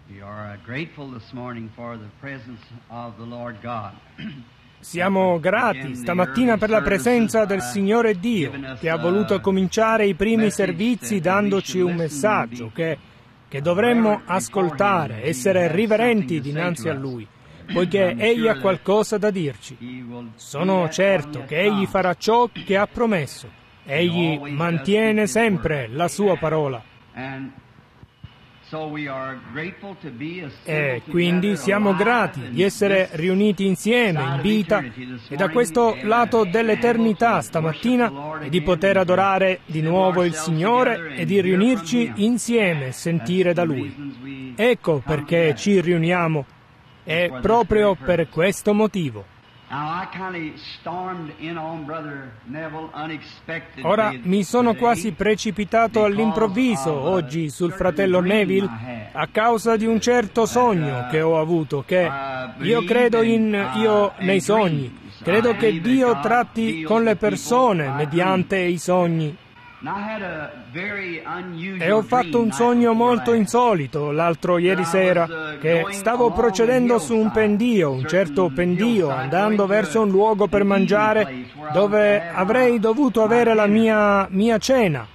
We are grateful this morning for the presence of the Lord God. Siamo grati stamattina per la presenza del Signore Dio, che ha voluto cominciare i primi servizi dandoci un messaggio che dovremmo ascoltare, essere riverenti dinanzi a Lui, poiché Egli ha qualcosa da dirci. Sono certo che Egli farà ciò che ha promesso. Egli mantiene sempre la Sua parola. E quindi siamo grati di essere riuniti insieme in vita e da questo lato dell'eternità stamattina e di poter adorare di nuovo il Signore e di riunirci insieme e sentire da Lui. Ecco perché ci riuniamo, è proprio per questo motivo. Ora mi sono quasi precipitato all'improvviso oggi sul fratello Neville a causa di un certo sogno che ho avuto, che io credo nei sogni. Credo che Dio tratti con le persone mediante i sogni. E ho fatto un sogno molto insolito l'altro ieri sera, che stavo procedendo su un pendio, un certo pendio, andando verso un luogo per mangiare dove avrei dovuto avere la mia cena.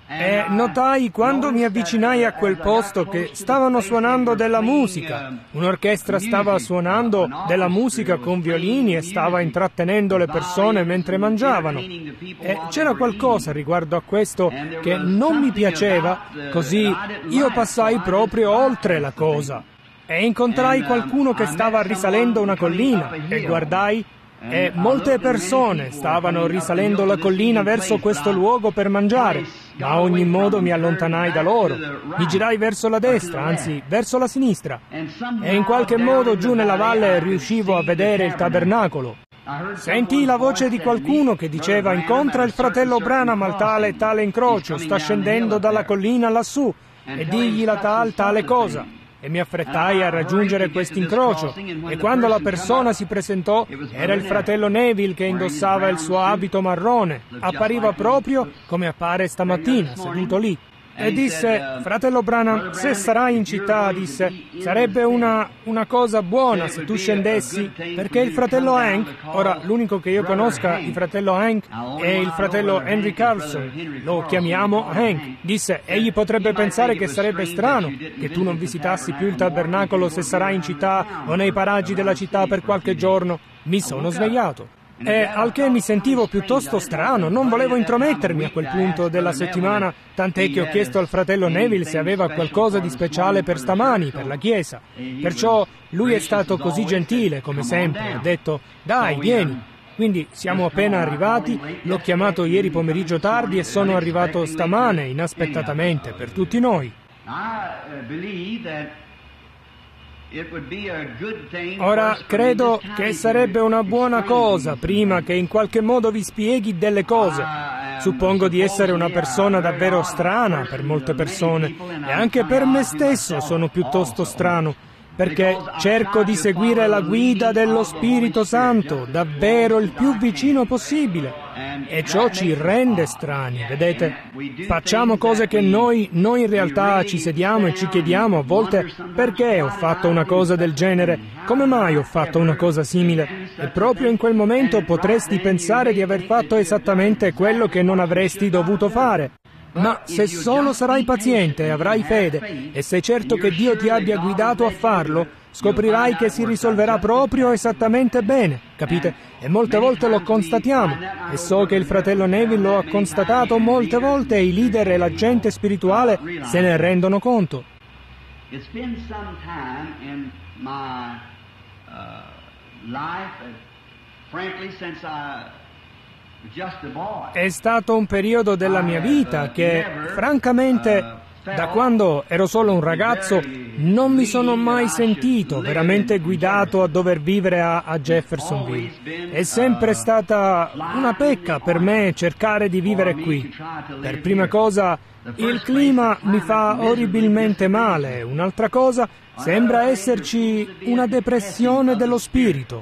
E notai quando mi avvicinai a quel posto che stavano suonando della musica. Un'orchestra stava suonando della musica con violini e stava intrattenendo le persone mentre mangiavano. E c'era qualcosa riguardo a questo che non mi piaceva, così io passai proprio oltre la cosa. E incontrai qualcuno che stava risalendo una collina e guardai e molte persone stavano risalendo la collina verso questo luogo per mangiare, ma a ogni modo mi allontanai da loro. Mi girai verso la destra, anzi verso la sinistra, e in qualche modo giù nella valle riuscivo a vedere il tabernacolo. Sentii la voce di qualcuno che diceva: incontra il fratello Branham al tale e tale incrocio, sta scendendo dalla collina lassù, e digli la tale cosa. E mi affrettai a raggiungere quest'incrocio, e quando la persona si presentò era il fratello Neville che indossava il suo abito marrone, appariva proprio come appare stamattina, seduto lì. E disse: fratello Branham, se sarai in città, disse, sarebbe una cosa buona se tu scendessi, perché il fratello Hank, ora l'unico che io conosca il fratello Hank è il fratello Henry Carlson, lo chiamiamo Hank, disse, egli potrebbe pensare che sarebbe strano che tu non visitassi più il tabernacolo se sarai in città o nei paraggi della città per qualche giorno. Mi sono svegliato. E al che mi sentivo piuttosto strano, non volevo intromettermi a quel punto della settimana, tant'è che ho chiesto al fratello Neville se aveva qualcosa di speciale per stamani, per la chiesa. Perciò lui è stato così gentile, come sempre, ha detto, dai, vieni. Quindi siamo appena arrivati, l'ho chiamato ieri pomeriggio tardi e sono arrivato stamane, inaspettatamente, per tutti noi. Ora, credo che sarebbe una buona cosa, prima che in qualche modo vi spieghi delle cose. Suppongo di essere una persona davvero strana per molte persone, e anche per me stesso sono piuttosto strano, perché cerco di seguire la guida dello Spirito Santo, davvero il più vicino possibile. E ciò ci rende strani, vedete? Facciamo cose che noi in realtà ci sediamo e ci chiediamo a volte: perché ho fatto una cosa del genere? Come mai ho fatto una cosa simile? E proprio in quel momento potresti pensare di aver fatto esattamente quello che non avresti dovuto fare. Ma se solo sarai paziente e avrai fede, e sei certo che Dio ti abbia guidato a farlo, scoprirai che si risolverà proprio esattamente bene, capite? E molte volte lo constatiamo, e so che il fratello Neville lo ha constatato molte volte, e i leader e la gente spirituale se ne rendono conto. It's been some time in my life, frankly, since È stato un periodo della mia vita che, francamente, da quando ero solo un ragazzo, non mi sono mai sentito veramente guidato a dover vivere a Jeffersonville. È sempre stata una pecca per me cercare di vivere qui. Per prima cosa, il clima mi fa orribilmente male. Un'altra cosa, sembra esserci una depressione dello spirito.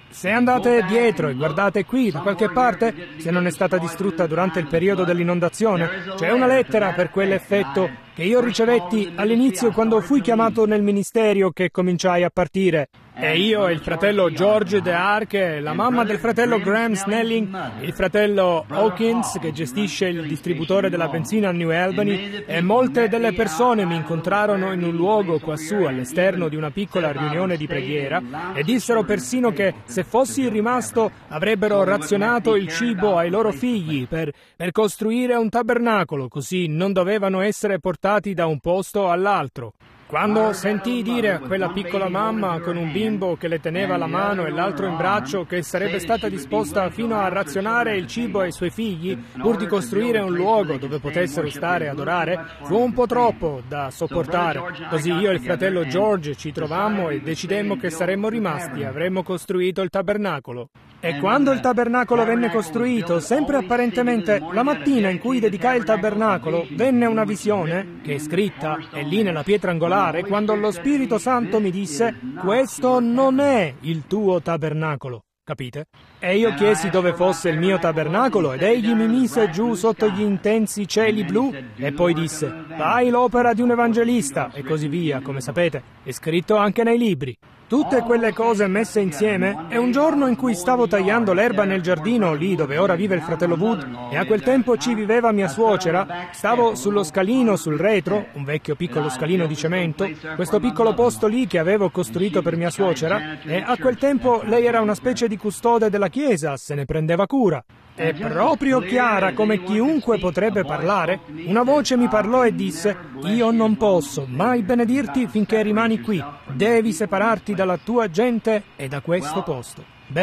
Se andate dietro e guardate qui, da qualche parte, se non è stata distrutta durante il periodo dell'inondazione, c'è una lettera per quell'effetto che io ricevetti all'inizio quando fui chiamato nel ministero che cominciai a partire. E io e il fratello George De Arche, la mamma del fratello Graham Snelling, il fratello Hawkins che gestisce il distributore della benzina a New Albany, e molte delle persone mi incontrarono in un luogo quassù all'esterno di una piccola riunione di preghiera e dissero persino che se fossi rimasto avrebbero razionato il cibo ai loro figli per costruire un tabernacolo, così non dovevano essere portati da un posto all'altro. Quando sentii dire a quella piccola mamma con un bimbo che le teneva la mano e l'altro in braccio che sarebbe stata disposta fino a razionare il cibo ai suoi figli pur di costruire un luogo dove potessero stare e adorare, fu un po' troppo da sopportare. Così io e il fratello George ci trovammo e decidemmo che saremmo rimasti e avremmo costruito il tabernacolo. E quando il tabernacolo venne costruito, sempre apparentemente la mattina in cui dedicai il tabernacolo, venne una visione, che è scritta, è lì nella pietra angolare, quando lo Spirito Santo mi disse: questo non è il tuo tabernacolo. Capite? E io chiesi dove fosse il mio tabernacolo ed egli mi mise giù sotto gli intensi cieli blu e poi disse: fai l'opera di un evangelista e così via, come sapete, è scritto anche nei libri. Tutte quelle cose messe insieme, e un giorno in cui stavo tagliando l'erba nel giardino, lì dove ora vive il fratello Wood, e a quel tempo ci viveva mia suocera, stavo sullo scalino sul retro, un vecchio piccolo scalino di cemento, questo piccolo posto lì che avevo costruito per mia suocera, e a quel tempo lei era una specie di custode della chiesa, se ne prendeva cura. E proprio chiara come chiunque potrebbe parlare, una voce mi parlò e disse: io non posso mai benedirti finché rimani qui, devi separarti dalla tua gente e da questo posto.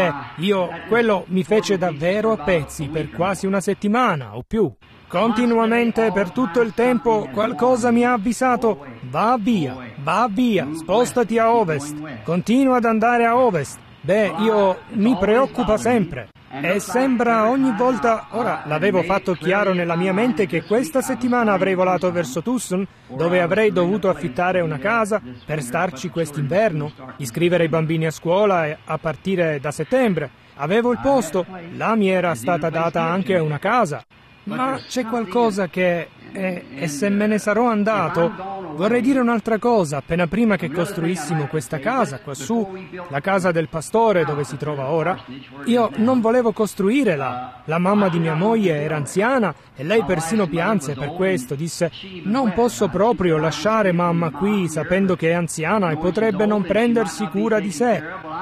Quello mi fece davvero a pezzi per quasi una settimana o più. Continuamente per tutto il tempo qualcosa mi ha avvisato: va via, spostati a ovest, continua ad andare a ovest. Mi preoccupa sempre. E sembra ogni volta, ora l'avevo fatto chiaro nella mia mente che questa settimana avrei volato verso Tucson, dove avrei dovuto affittare una casa per starci quest'inverno, iscrivere i bambini a scuola a partire da settembre. Avevo il posto, là mi era stata data anche una casa. Ma c'è qualcosa che... E se me ne sarò andato, vorrei dire un'altra cosa. Appena prima che costruissimo questa casa quassù, la casa del pastore dove si trova ora, io non volevo costruire là. La mamma di mia moglie era anziana e lei persino pianse per questo. Disse: non posso proprio lasciare mamma qui sapendo che è anziana e potrebbe non prendersi cura di sé.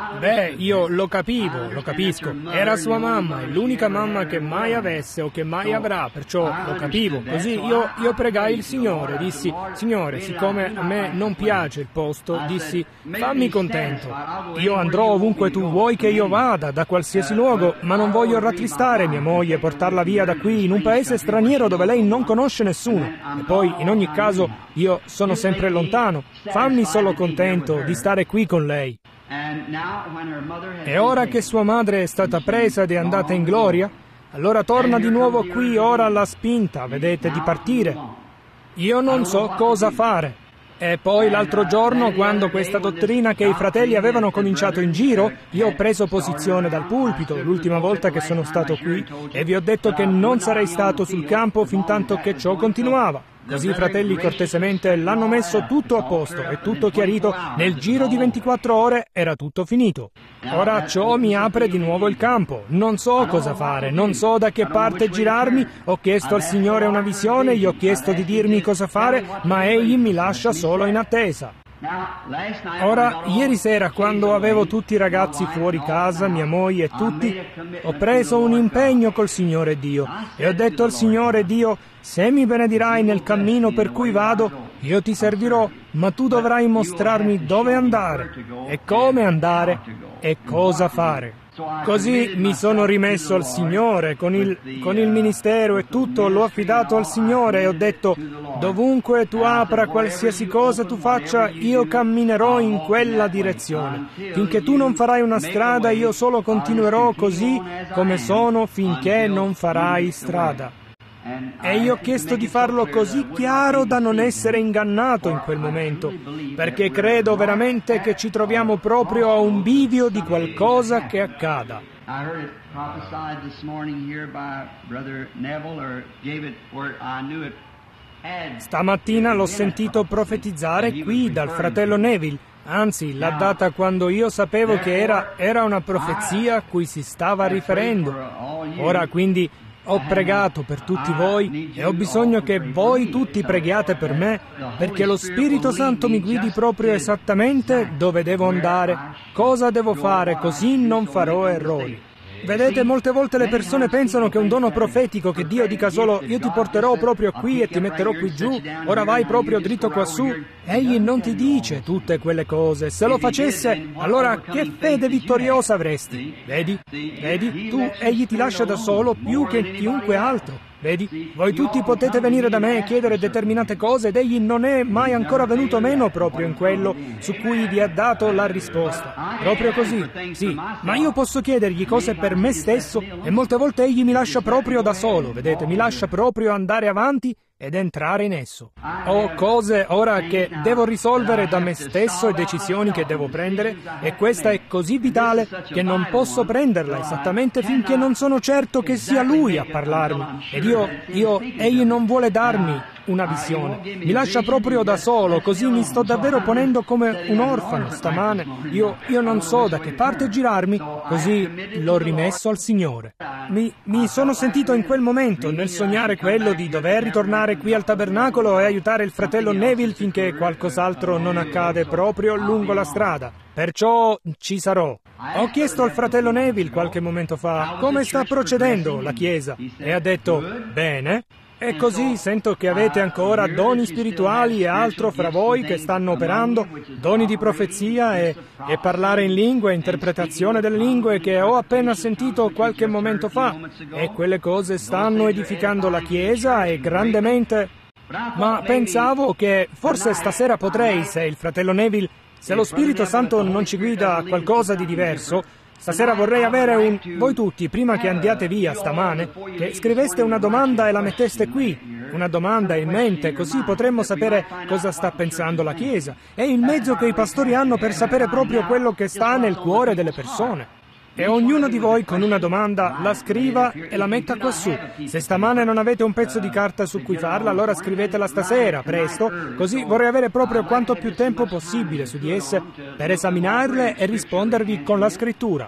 Io lo capisco. Era sua mamma, è l'unica mamma che mai avesse o che mai avrà, perciò lo capivo. Così io pregai il Signore, dissi: Signore, siccome a me non piace il posto, dissi: fammi contento. Io andrò ovunque tu vuoi che io vada, da qualsiasi luogo, ma non voglio rattristare mia moglie e portarla via da qui in un paese straniero dove lei non conosce nessuno. E poi, in ogni caso, io sono sempre lontano. Fammi solo contento di stare qui con lei. E ora che sua madre è stata presa ed è andata in gloria, allora torna di nuovo qui, ora alla spinta, vedete, di partire. Io non so cosa fare. E poi l'altro giorno, quando questa dottrina che i fratelli avevano cominciato in giro, io ho preso posizione dal pulpito l'ultima volta che sono stato qui e vi ho detto che non sarei stato sul campo fin tanto che ciò continuava. Così i fratelli cortesemente l'hanno messo tutto a posto e tutto chiarito. Nel giro di 24 ore era tutto finito. Ora ciò mi apre di nuovo il campo. Non so cosa fare, non so da che parte girarmi. Ho chiesto al Signore una visione, gli ho chiesto di dirmi cosa fare, ma Egli mi lascia solo in attesa. Ora, ieri sera, quando avevo tutti i ragazzi fuori casa, mia moglie e tutti, ho preso un impegno col Signore Dio e ho detto al Signore Dio: se mi benedirai nel cammino per cui vado, io ti servirò, ma tu dovrai mostrarmi dove andare e come andare e cosa fare. Così mi sono rimesso al Signore con il ministero e tutto, l'ho affidato al Signore e ho detto: dovunque tu apra, qualsiasi cosa tu faccia, io camminerò in quella direzione. Finché tu non farai una strada, io solo continuerò così come sono finché non farai strada. E io ho chiesto di farlo così chiaro da non essere ingannato in quel momento, perché credo veramente che ci troviamo proprio a un bivio di qualcosa che accada. Stamattina l'ho sentito profetizzare qui dal fratello Neville, anzi l'ha data quando io sapevo che era una profezia a cui si stava riferendo. Ora quindi ho pregato per tutti voi e ho bisogno che voi tutti preghiate per me, perché lo Spirito Santo mi guidi proprio esattamente dove devo andare, cosa devo fare, così non farò errori. Vedete, molte volte le persone pensano che un dono profetico, che Dio dica solo io ti porterò proprio qui e ti metterò qui giù, ora vai proprio dritto quassù. Egli non ti dice tutte quelle cose. Se lo facesse, allora che fede vittoriosa avresti? Vedi? Tu, egli ti lascia da solo più che chiunque altro. Vedi? Voi tutti potete venire da me e chiedere determinate cose ed egli non è mai ancora venuto meno proprio in quello su cui vi ha dato la risposta. Proprio così, sì. Ma io posso chiedergli cose per me stesso e molte volte egli mi lascia proprio da solo, vedete? Mi lascia proprio andare avanti ed entrare in esso. Ho cose ora che devo risolvere da me stesso e decisioni che devo prendere, e questa è così vitale che non posso prenderla esattamente finché non sono certo che sia Lui a parlarmi. Ed egli non vuole darmi una visione, mi lascia proprio da solo, così mi sto davvero ponendo come un orfano stamane. Io non so da che parte girarmi, così l'ho rimesso al Signore. Mi sono sentito in quel momento, nel sognare quello di dover ritornare qui al tabernacolo e aiutare il fratello Neville finché qualcos'altro non accade proprio lungo la strada. Perciò ci sarò. Ho chiesto al fratello Neville qualche momento fa come sta procedendo la Chiesa e ha detto bene. E così sento che avete ancora doni spirituali e altro fra voi che stanno operando, doni di profezia e parlare in lingue, interpretazione delle lingue che ho appena sentito qualche momento fa, e quelle cose stanno edificando la Chiesa e grandemente. Ma pensavo che forse stasera potrei, se il fratello Neville, se lo Spirito Santo non ci guida a qualcosa di diverso, stasera vorrei avere voi tutti, prima che andiate via stamane, che scriveste una domanda e la metteste qui, una domanda in mente, così potremmo sapere cosa sta pensando la Chiesa. È il mezzo che i pastori hanno per sapere proprio quello che sta nel cuore delle persone. E ognuno di voi con una domanda la scriva e la metta quassù. Se stamane non avete un pezzo di carta su cui farla, allora scrivetela stasera, presto, così vorrei avere proprio quanto più tempo possibile su di esse per esaminarle e rispondervi con la scrittura.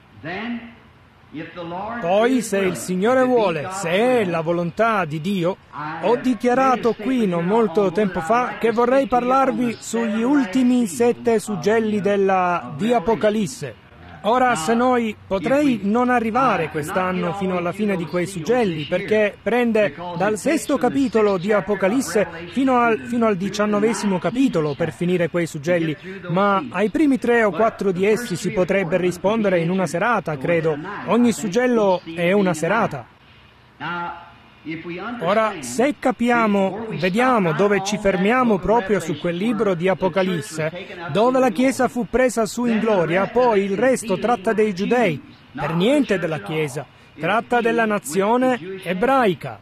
Poi, se il Signore vuole, se è la volontà di Dio, ho dichiarato qui non molto tempo fa che vorrei parlarvi sugli ultimi 7 suggelli di Apocalisse. Ora, se noi potrei non arrivare quest'anno fino alla fine di quei suggelli, perché prende dal 6° capitolo di Apocalisse fino al 19° capitolo per finire quei suggelli, ma ai primi 3 o 4 di essi si potrebbe rispondere in una serata, credo. Ogni suggello è una serata. Ora, se capiamo, vediamo dove ci fermiamo proprio su quel libro di Apocalisse, dove la Chiesa fu presa su in gloria, poi il resto tratta dei giudei, per niente della Chiesa, tratta della nazione ebraica.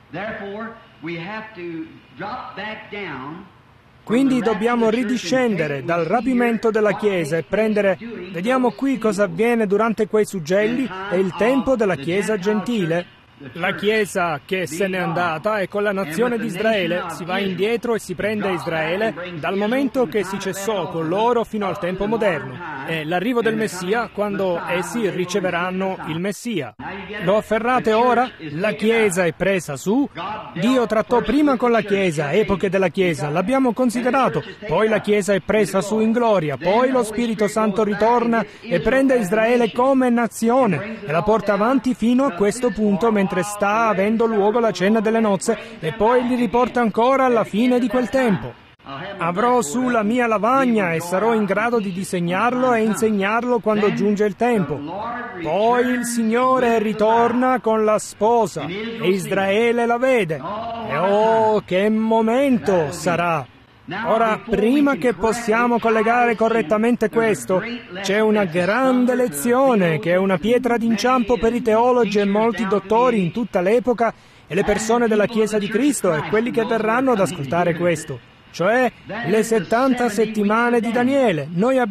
Quindi dobbiamo ridiscendere dal rapimento della Chiesa e prendere, vediamo qui cosa avviene durante quei suggelli e il tempo della Chiesa gentile. La Chiesa che se n'è andata e con la nazione di Israele si va indietro e si prende Israele dal momento che si cessò con loro fino al tempo moderno e l'arrivo del Messia quando essi riceveranno il Messia. Lo afferrate ora? La Chiesa è presa su. Dio trattò prima con la Chiesa, epoche della Chiesa, l'abbiamo considerato, poi la Chiesa è presa su in gloria, poi lo Spirito Santo ritorna e prende Israele come nazione e la porta avanti fino a questo punto mentre sta avendo luogo la cena delle nozze e poi li riporta ancora alla fine di quel tempo. Avrò su la mia lavagna e sarò in grado di disegnarlo e insegnarlo quando giunge il tempo. Poi il Signore ritorna con la sposa e Israele la vede. E oh, che momento sarà! Ora, prima che possiamo collegare correttamente questo, c'è una grande lezione che è una pietra d'inciampo per i teologi e molti dottori in tutta l'epoca e le persone della Chiesa di Cristo e quelli che verranno ad ascoltare questo, cioè le 70 settimane di Daniele.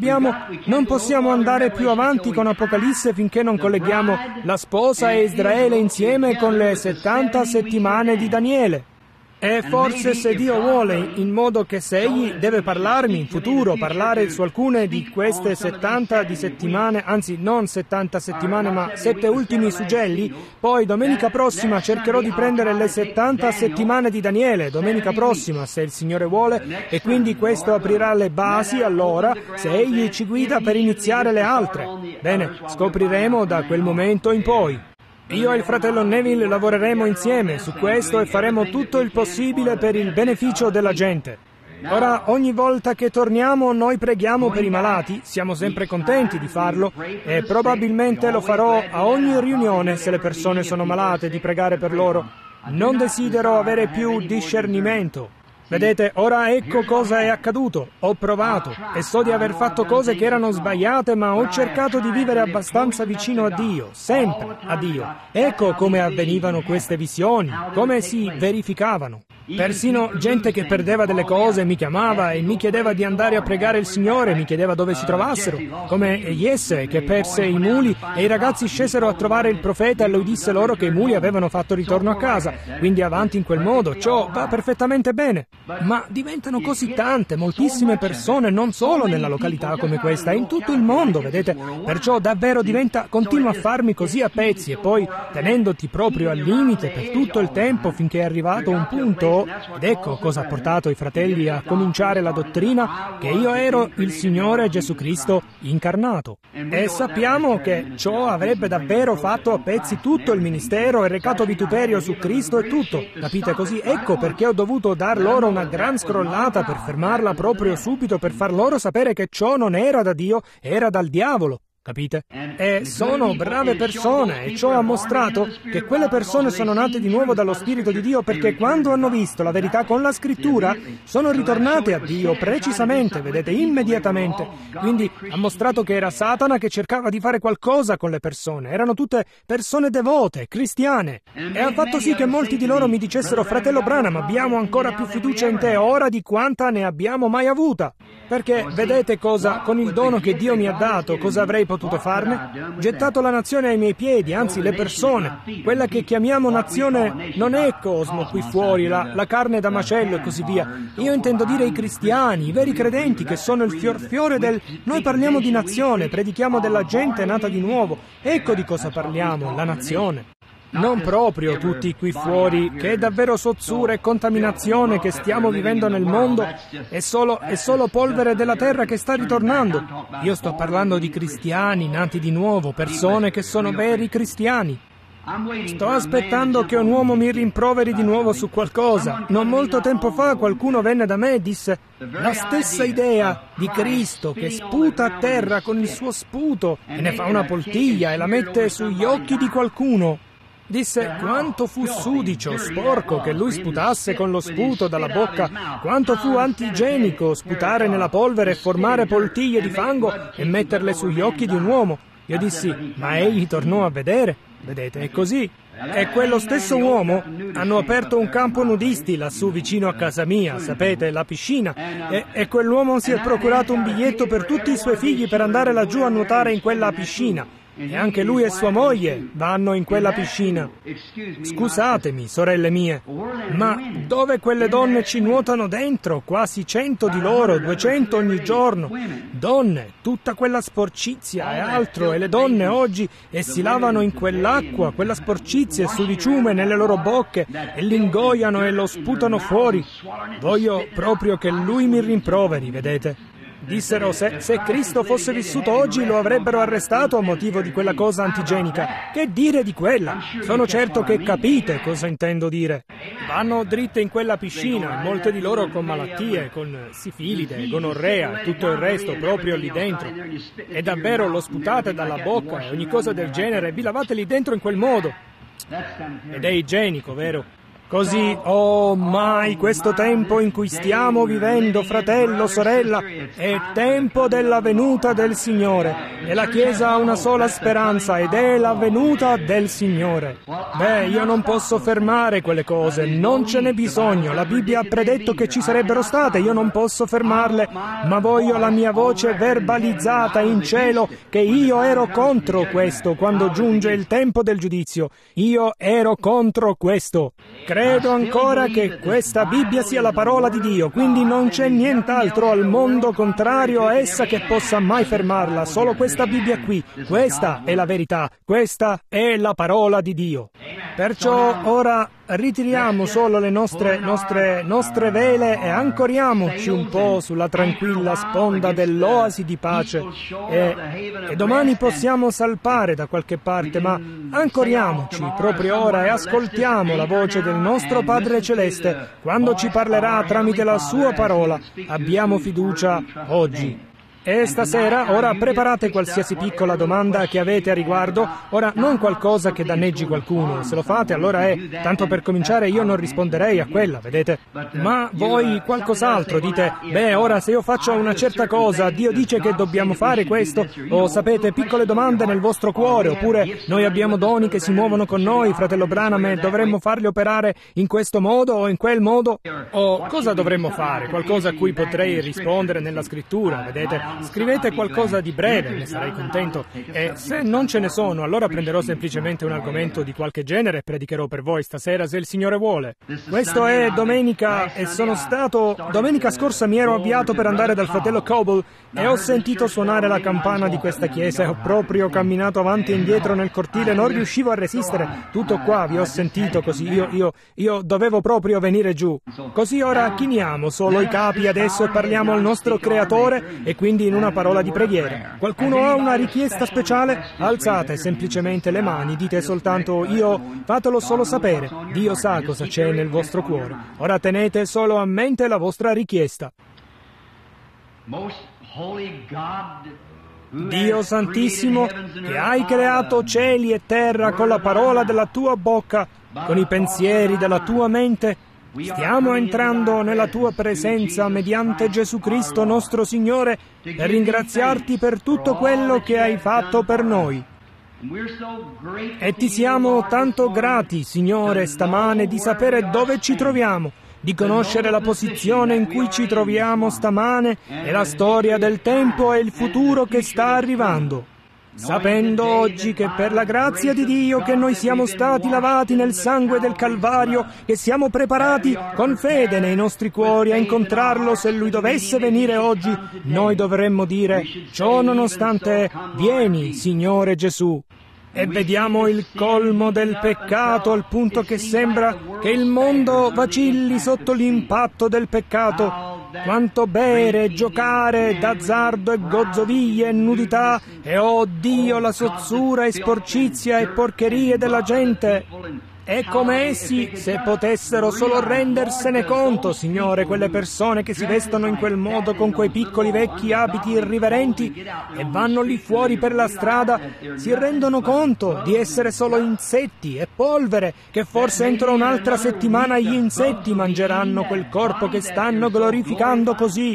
Non possiamo andare più avanti con Apocalisse finché non colleghiamo la sposa e Israele insieme con le 70 settimane di Daniele. E forse, se Dio vuole, in modo che se Egli deve parlarmi in futuro, parlare su alcune di queste 70 di settimane, anzi non 70 settimane ma 7 ultimi suggelli, poi domenica prossima cercherò di prendere le 70 settimane di Daniele, domenica prossima, se il Signore vuole, e quindi questo aprirà le basi allora, se Egli ci guida per iniziare le altre. Bene, scopriremo da quel momento in poi. Io e il fratello Neville lavoreremo insieme su questo e faremo tutto il possibile per il beneficio della gente. Ora, ogni volta che torniamo noi preghiamo per i malati, siamo sempre contenti di farlo e probabilmente lo farò a ogni riunione se le persone sono malate, di pregare per loro. Non desidero avere più discernimento. Vedete, ora ecco cosa è accaduto. Ho provato e so di aver fatto cose che erano sbagliate, ma ho cercato di vivere abbastanza vicino a Dio, sempre a Dio. Ecco come avvenivano queste visioni, come si verificavano. Persino gente che perdeva delle cose mi chiamava e mi chiedeva di andare a pregare il Signore, mi chiedeva dove si trovassero, come Jesse che perse i muli e i ragazzi scesero a trovare il profeta e lui disse loro che i muli avevano fatto ritorno a casa, quindi avanti in quel modo, ciò va perfettamente bene. Ma diventano così tante, moltissime persone, non solo nella località come questa, in tutto il mondo, vedete? Perciò davvero continua a farmi così a pezzi e poi tenendoti proprio al limite per tutto il tempo finché è arrivato un punto. Ed ecco cosa ha portato i fratelli a cominciare la dottrina che io ero il Signore Gesù Cristo incarnato. E sappiamo che ciò avrebbe davvero fatto a pezzi tutto il ministero e recato vituperio su Cristo e tutto. Capite così? Ecco perché ho dovuto dar loro una gran scrollata per fermarla proprio subito, per far loro sapere che ciò non era da Dio, era dal diavolo. Capite? E sono brave persone e ciò ha mostrato che quelle persone sono nate di nuovo dallo Spirito di Dio perché quando hanno visto la verità con la Scrittura sono ritornate a Dio precisamente, vedete, immediatamente. Quindi ha mostrato che era Satana che cercava di fare qualcosa con le persone. Erano tutte persone devote, cristiane. E ha fatto sì che molti di loro mi dicessero: fratello Branham, abbiamo ancora più fiducia in te ora di quanta ne abbiamo mai avuta. Perché vedete cosa, con il dono che Dio mi ha dato, cosa avrei potuto farne? Gettato la nazione ai miei piedi, anzi le persone. Quella che chiamiamo nazione non è Cosmo qui fuori, la carne da macello e così via. Io intendo dire i cristiani, i veri credenti che sono il fiore del... Noi parliamo di nazione, predichiamo della gente nata di nuovo. Ecco di cosa parliamo, la nazione. Non proprio tutti qui fuori, che è davvero sozzura e contaminazione che stiamo vivendo nel mondo, è solo polvere della terra che sta ritornando. Io sto parlando di cristiani nati di nuovo, persone che sono veri cristiani. Sto aspettando che un uomo mi rimproveri di nuovo su qualcosa. Non molto tempo fa qualcuno venne da me e disse: la stessa idea di Cristo che sputa a terra con il suo sputo e ne fa una poltiglia e la mette sugli occhi di qualcuno. Disse quanto fu sudicio, sporco che lui sputasse con lo sputo dalla bocca, quanto fu antigenico sputare nella polvere e formare poltiglie di fango e metterle sugli occhi di un uomo. Io dissi: ma egli tornò a vedere. Vedete, è così. E quello stesso uomo hanno aperto un campo nudisti lassù vicino a casa mia, sapete, la piscina, e quell'uomo si è procurato un biglietto per tutti i suoi figli per andare laggiù a nuotare in quella piscina. E anche lui e sua moglie vanno in quella piscina. Scusatemi, sorelle mie, ma dove quelle donne ci nuotano dentro, quasi 100 di loro, 200 ogni giorno, donne, tutta quella sporcizia e altro, e le donne oggi e si lavano in quell'acqua, quella sporcizia e sudiciume nelle loro bocche e l'ingoiano e lo sputano fuori. Voglio proprio che lui mi rimproveri, vedete? Dissero se Cristo fosse vissuto oggi lo avrebbero arrestato a motivo di quella cosa antigenica. Che dire di quella? Sono certo che capite cosa intendo dire. Vanno dritte in quella piscina, molte di loro con malattie, con sifilide, gonorrea e tutto il resto proprio lì dentro. E davvero lo sputate dalla bocca e ogni cosa del genere, vi lavate lì dentro in quel modo. Ed è igienico, vero? Così, oh mai, questo tempo in cui stiamo vivendo, fratello, sorella, è tempo della venuta del Signore. E la Chiesa ha una sola speranza, ed è la venuta del Signore. Beh, io non posso fermare quelle cose, non ce n'è bisogno. La Bibbia ha predetto che ci sarebbero state, io non posso fermarle, ma voglio la mia voce verbalizzata in cielo che io ero contro questo quando giunge il tempo del giudizio. Io ero contro questo. Credo ancora che questa Bibbia sia la parola di Dio, quindi non c'è nient'altro al mondo contrario a essa che possa mai fermarla, solo questa Bibbia qui. Questa è la verità, questa è la parola di Dio. Perciò ora ritiriamo solo le nostre vele e ancoriamoci un po' sulla tranquilla sponda dell'oasi di pace e domani possiamo salpare da qualche parte, ma ancoriamoci proprio ora e ascoltiamo la voce del nostro Padre Celeste quando ci parlerà tramite la sua parola. Abbiamo fiducia oggi. E stasera, ora preparate qualsiasi piccola domanda che avete a riguardo, ora non qualcosa che danneggi qualcuno, se lo fate allora tanto per cominciare io non risponderei a quella, vedete? Ma voi qualcos'altro, dite, beh ora se io faccio una certa cosa, Dio dice che dobbiamo fare questo, o sapete, piccole domande nel vostro cuore, oppure noi abbiamo doni che si muovono con noi, fratello Branham, e dovremmo farli operare in questo modo o in quel modo, o cosa dovremmo fare, qualcosa a cui potrei rispondere nella scrittura, vedete? Scrivete qualcosa di breve, ne sarei contento, e se non ce ne sono, allora prenderò semplicemente un argomento di qualche genere e predicherò per voi stasera se il Signore vuole. Questo è domenica e domenica scorsa mi ero avviato per andare dal fratello Coble e ho sentito suonare la campana di questa chiesa e ho proprio camminato avanti e indietro nel cortile, non riuscivo a resistere. Tutto qua, vi ho sentito così, io dovevo proprio venire giù. Così ora chiniamo solo i capi adesso e parliamo al nostro Creatore e quindi in una parola di preghiera. Qualcuno ha una richiesta speciale? Alzate semplicemente le mani, dite soltanto fatelo solo sapere. Dio sa cosa c'è nel vostro cuore. Ora tenete solo a mente la vostra richiesta. Dio Santissimo, che hai creato cieli e terra con la parola della tua bocca, con i pensieri della tua mente, stiamo entrando nella tua presenza mediante Gesù Cristo nostro Signore per ringraziarti per tutto quello che hai fatto per noi. E ti siamo tanto grati, Signore, stamane di sapere dove ci troviamo, di conoscere la posizione in cui ci troviamo stamane e la storia del tempo e il futuro che sta arrivando. Sapendo oggi che per la grazia di Dio che noi siamo stati lavati nel sangue del Calvario, che siamo preparati con fede nei nostri cuori a incontrarlo se Lui dovesse venire oggi, noi dovremmo dire, ciò nonostante, vieni, Signore Gesù. E vediamo il colmo del peccato al punto che sembra che il mondo vacilli sotto l'impatto del peccato. Quanto bere, giocare, d'azzardo e gozzoviglie e nudità e, oh Dio, la sozzura e sporcizia e porcherie della gente. E come essi, se potessero solo rendersene conto, Signore, quelle persone che si vestono in quel modo con quei piccoli vecchi abiti irriverenti e vanno lì fuori per la strada, si rendono conto di essere solo insetti e polvere, che forse entro un'altra settimana gli insetti mangeranno quel corpo che stanno glorificando così.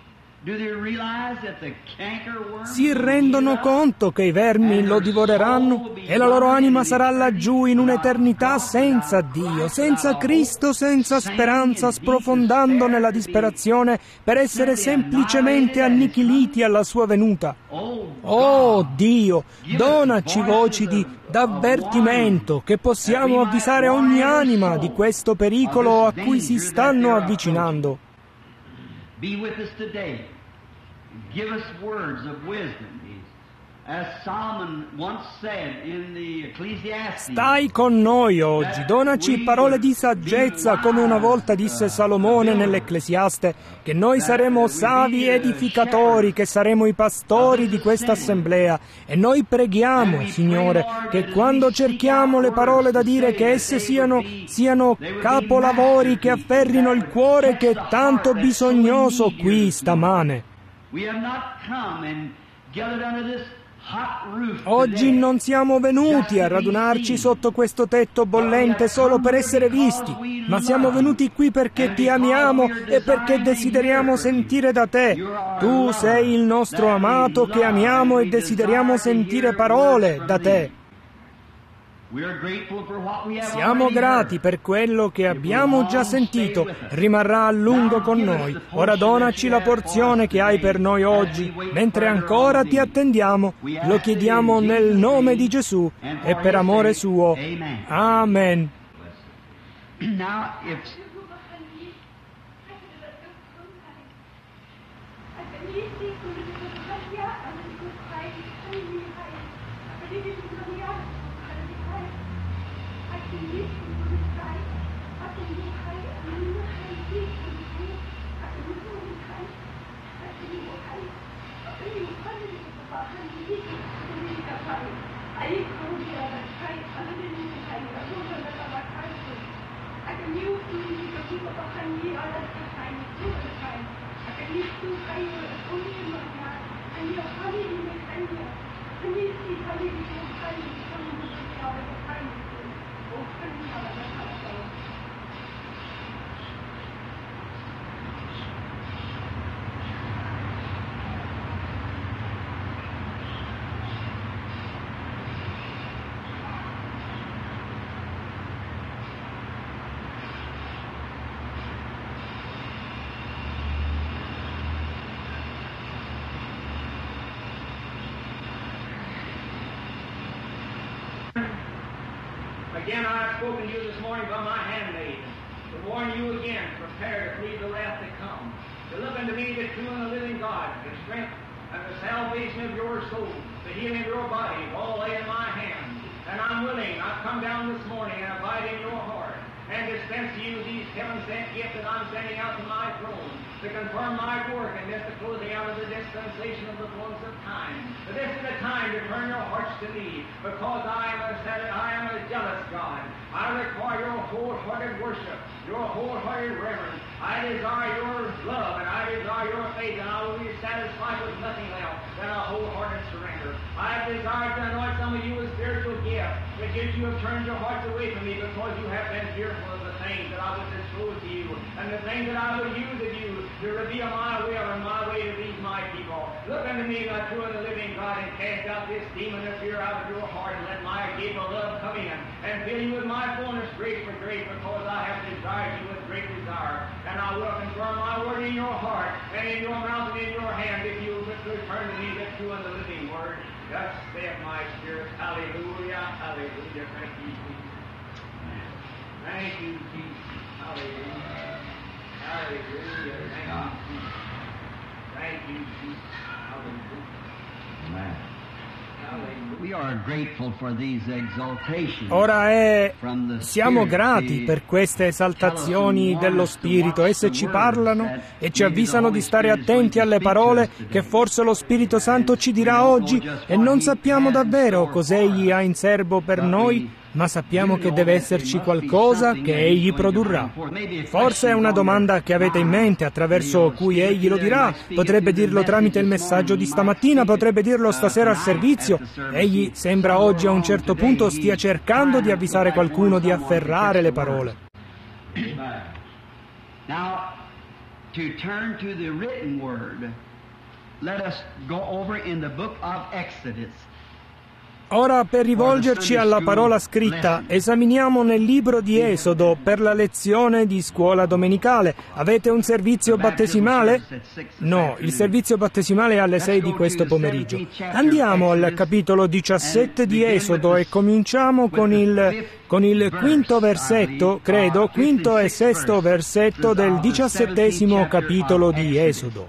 Si rendono conto che i vermi lo divoreranno e la loro anima sarà laggiù in un'eternità senza Dio, senza Cristo, senza speranza, sprofondando nella disperazione per essere semplicemente annichiliti alla sua venuta. Oh Dio, donaci voci d'avvertimento che possiamo avvisare ogni anima di questo pericolo a cui si stanno avvicinando. Be with us today. Give us words of wisdom. As Solomon once said in the Ecclesiastes. Stai con noi oggi, donaci parole di saggezza, come una volta disse Salomone nell'Ecclesiaste, che noi saremo savi edificatori, che saremo i pastori di questa assemblea. E noi preghiamo, Signore, che quando cerchiamo le parole da dire, che esse siano capolavori che afferrino il cuore che è tanto bisognoso qui stamane. We have not come and gathered under this Oggi non siamo venuti a radunarci sotto questo tetto bollente solo per essere visti, ma siamo venuti qui perché ti amiamo e perché desideriamo sentire da te. Tu sei il nostro amato che amiamo e desideriamo sentire parole da te. Siamo grati per quello che abbiamo già sentito, rimarrà a lungo con noi. Ora donaci la porzione che hai per noi oggi, mentre ancora ti attendiamo. Lo chiediamo nel nome di Gesù e per amore suo. Amen. Again, I have spoken to you this morning by my handmaid, to warn you again, prepare to flee the wrath to come, to look unto me, the true and the living God, the strength and the salvation of your soul, the healing of your body, all lay in my hand. And I'm willing, I've come down this morning and abide in your heart, and dispense to you these heaven-sent gifts that I'm sending out to my throne, to confirm my work and this the closing out of the dispensation of the fullness of time. But this is the time to turn your hearts to me, because I am a jealous God. I require your wholehearted worship, your wholehearted reverence. I desire your love and I desire your faith, and I will be satisfied with nothing else than a wholehearted surrender. I desire to anoint some of you with spiritual gifts, because you have turned your hearts away from me, because you have been fearful of the things that I would disclose to you, and the things that I would use of you to reveal my will and my way to these my people. Look unto me, the true and the living God, and cast out this demon of fear out of your heart, and let my gate of love come in, and fill you with my fullness, grace for grace, because I have desired you with great desire. And I will confirm my word in your heart, and in your mouth and in your hand, if you will return to me the true and the living word. Thus saith my spirit. Hallelujah, hallelujah. Thank you, Jesus. Thank you, Jesus. Hallelujah. Hallelujah. Thank you, Jesus. Thank you, Jesus. Hallelujah. Amen. We are grateful for these exaltations. Ora siamo grati per queste esaltazioni dello Spirito. Esse ci parlano e ci avvisano di stare attenti alle parole che forse lo Spirito Santo ci dirà oggi, e non sappiamo davvero cos'Egli ha in serbo per noi, ma sappiamo che deve esserci qualcosa che Egli produrrà. Forse è una domanda che avete in mente attraverso cui Egli lo dirà. Potrebbe dirlo tramite il messaggio di stamattina, potrebbe dirlo stasera al servizio. Egli sembra oggi a un certo punto stia cercando di avvisare qualcuno di afferrare le parole. Now, to turn to the written word, let us go over in the book of Exodus. Ora, per rivolgerci alla parola scritta, esaminiamo nel libro di Esodo per la lezione di scuola domenicale. Avete un servizio battesimale? No, il servizio battesimale è alle 6 di questo pomeriggio. Andiamo al capitolo 17 di Esodo e cominciamo con il quinto versetto, credo, quinto e sesto versetto del 17° capitolo di Esodo.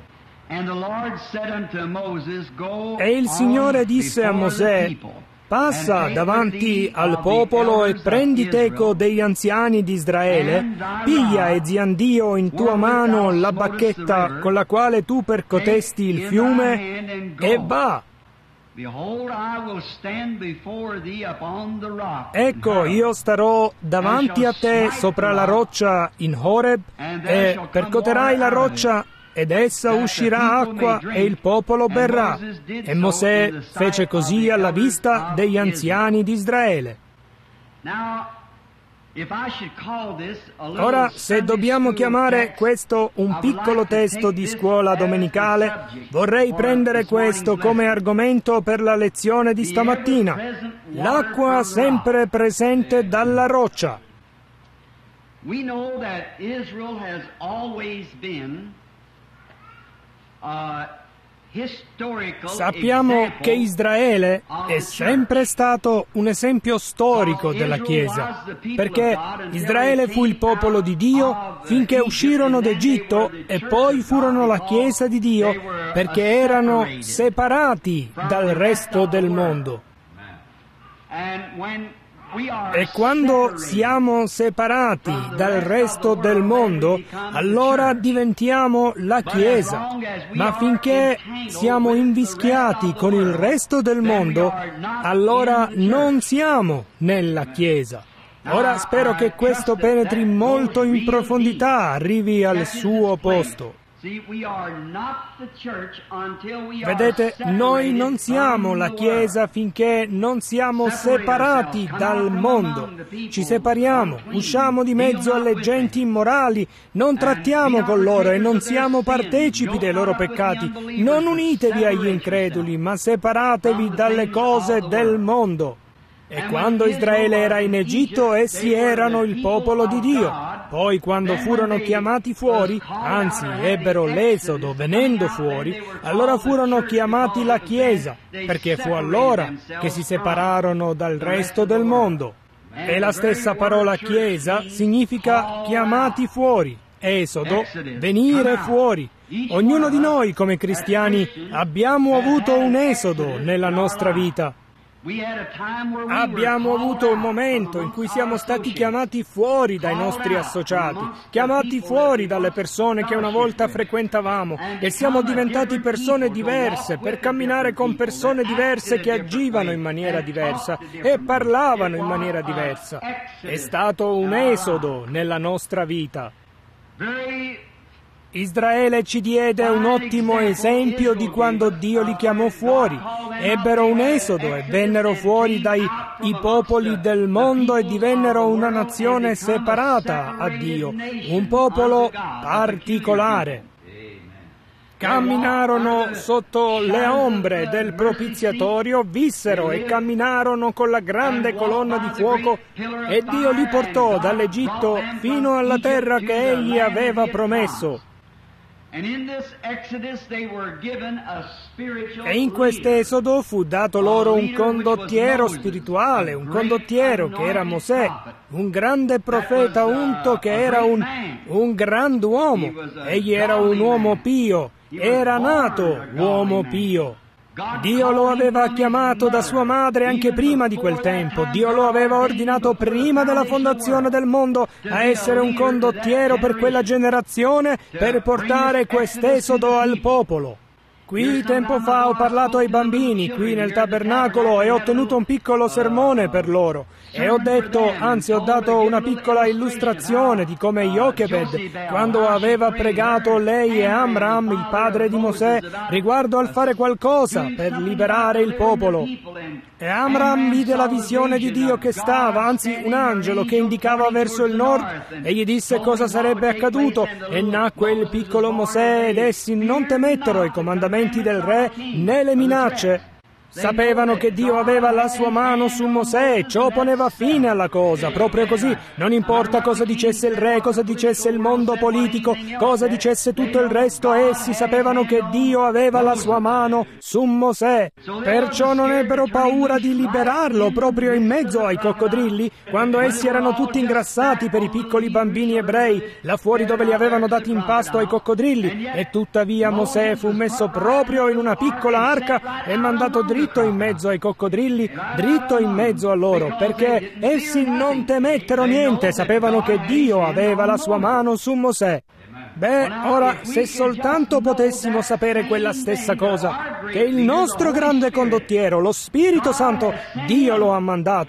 E il Signore disse a Mosè: passa davanti al popolo e prendi teco degli anziani di Israele, piglia Eziandio in tua mano la bacchetta con la quale tu percotesti il fiume e va. Ecco, io starò davanti a te sopra la roccia in Horeb, e percoterai la roccia ed essa uscirà acqua e il popolo berrà. E Mosè fece così alla vista degli anziani di Israele. Ora, se dobbiamo chiamare questo un piccolo testo di scuola domenicale, vorrei prendere questo come argomento per la lezione di stamattina. L'acqua sempre presente dalla roccia. We know that Israel has always been Sappiamo che Israele è sempre stato un esempio storico della Chiesa, perché Israele fu il popolo di Dio finché uscirono d'Egitto e poi furono la Chiesa di Dio perché erano separati dal resto del mondo. E quando siamo separati dal resto del mondo, allora diventiamo la Chiesa. Ma finché siamo invischiati con il resto del mondo, allora non siamo nella Chiesa. Ora spero che questo penetri molto in profondità, arrivi al suo posto. Vedete, noi non siamo la Chiesa finché non siamo separati dal mondo. Ci separiamo, usciamo di mezzo alle genti immorali, non trattiamo con loro e non siamo partecipi dei loro peccati. Non unitevi agli increduli, ma separatevi dalle cose del mondo. E quando Israele era in Egitto, essi erano il popolo di Dio. Poi, quando furono chiamati fuori, anzi, ebbero l'esodo venendo fuori, allora furono chiamati la Chiesa, perché fu allora che si separarono dal resto del mondo. E la stessa parola Chiesa significa chiamati fuori. Esodo, venire fuori. Ognuno di noi, come cristiani, abbiamo avuto un esodo nella nostra vita. Abbiamo avuto un momento in cui siamo stati chiamati fuori dai nostri associati, chiamati fuori dalle persone che una volta frequentavamo e siamo diventati persone diverse per camminare con persone diverse che agivano in maniera diversa e parlavano in maniera diversa. È stato un esodo nella nostra vita. Israele ci diede un ottimo esempio di quando Dio li chiamò fuori. Ebbero un esodo e vennero fuori dai popoli del mondo e divennero una nazione separata a Dio, un popolo particolare. Camminarono sotto le ombre del propiziatorio, vissero e camminarono con la grande colonna di fuoco e Dio li portò dall'Egitto fino alla terra che Egli aveva promesso. E in quest'esodo fu dato loro un condottiero spirituale, un condottiero che era Mosè, un grande profeta unto che era un grand'uomo. Egli era un uomo pio, era nato uomo pio. Dio lo aveva chiamato da sua madre anche prima di quel tempo. Dio lo aveva ordinato prima della fondazione del mondo a essere un condottiero per quella generazione per portare quest'esodo al popolo. Qui tempo fa ho parlato ai bambini, qui nel tabernacolo, e ho tenuto un piccolo sermone per loro. E ho detto, anzi ho dato una piccola illustrazione di come Jochebed, quando aveva pregato lei e Amram, il padre di Mosè, riguardo al fare qualcosa per liberare il popolo. E Amram vide la visione di Dio che stava, anzi un angelo che indicava verso il nord, e gli disse cosa sarebbe accaduto, e nacque il piccolo Mosè, ed essi non temettero i comandamenti del re né le minacce. Sapevano che Dio aveva la sua mano su Mosè e ciò poneva fine alla cosa, proprio così. Non importa cosa dicesse il re, cosa dicesse il mondo politico, cosa dicesse tutto il resto, essi sapevano che Dio aveva la sua mano su Mosè. Perciò non ebbero paura di liberarlo proprio in mezzo ai coccodrilli, quando essi erano tutti ingrassati per i piccoli bambini ebrei, là fuori dove li avevano dati in pasto ai coccodrilli. E tuttavia Mosè fu messo proprio in una piccola arca e mandato dritto in mezzo ai coccodrilli, dritto in mezzo a loro, perché essi non temettero niente, sapevano che Dio aveva la sua mano su Mosè. Beh, ora, se soltanto potessimo sapere quella stessa cosa, che il nostro grande condottiero, lo Spirito Santo, Dio lo ha mandato.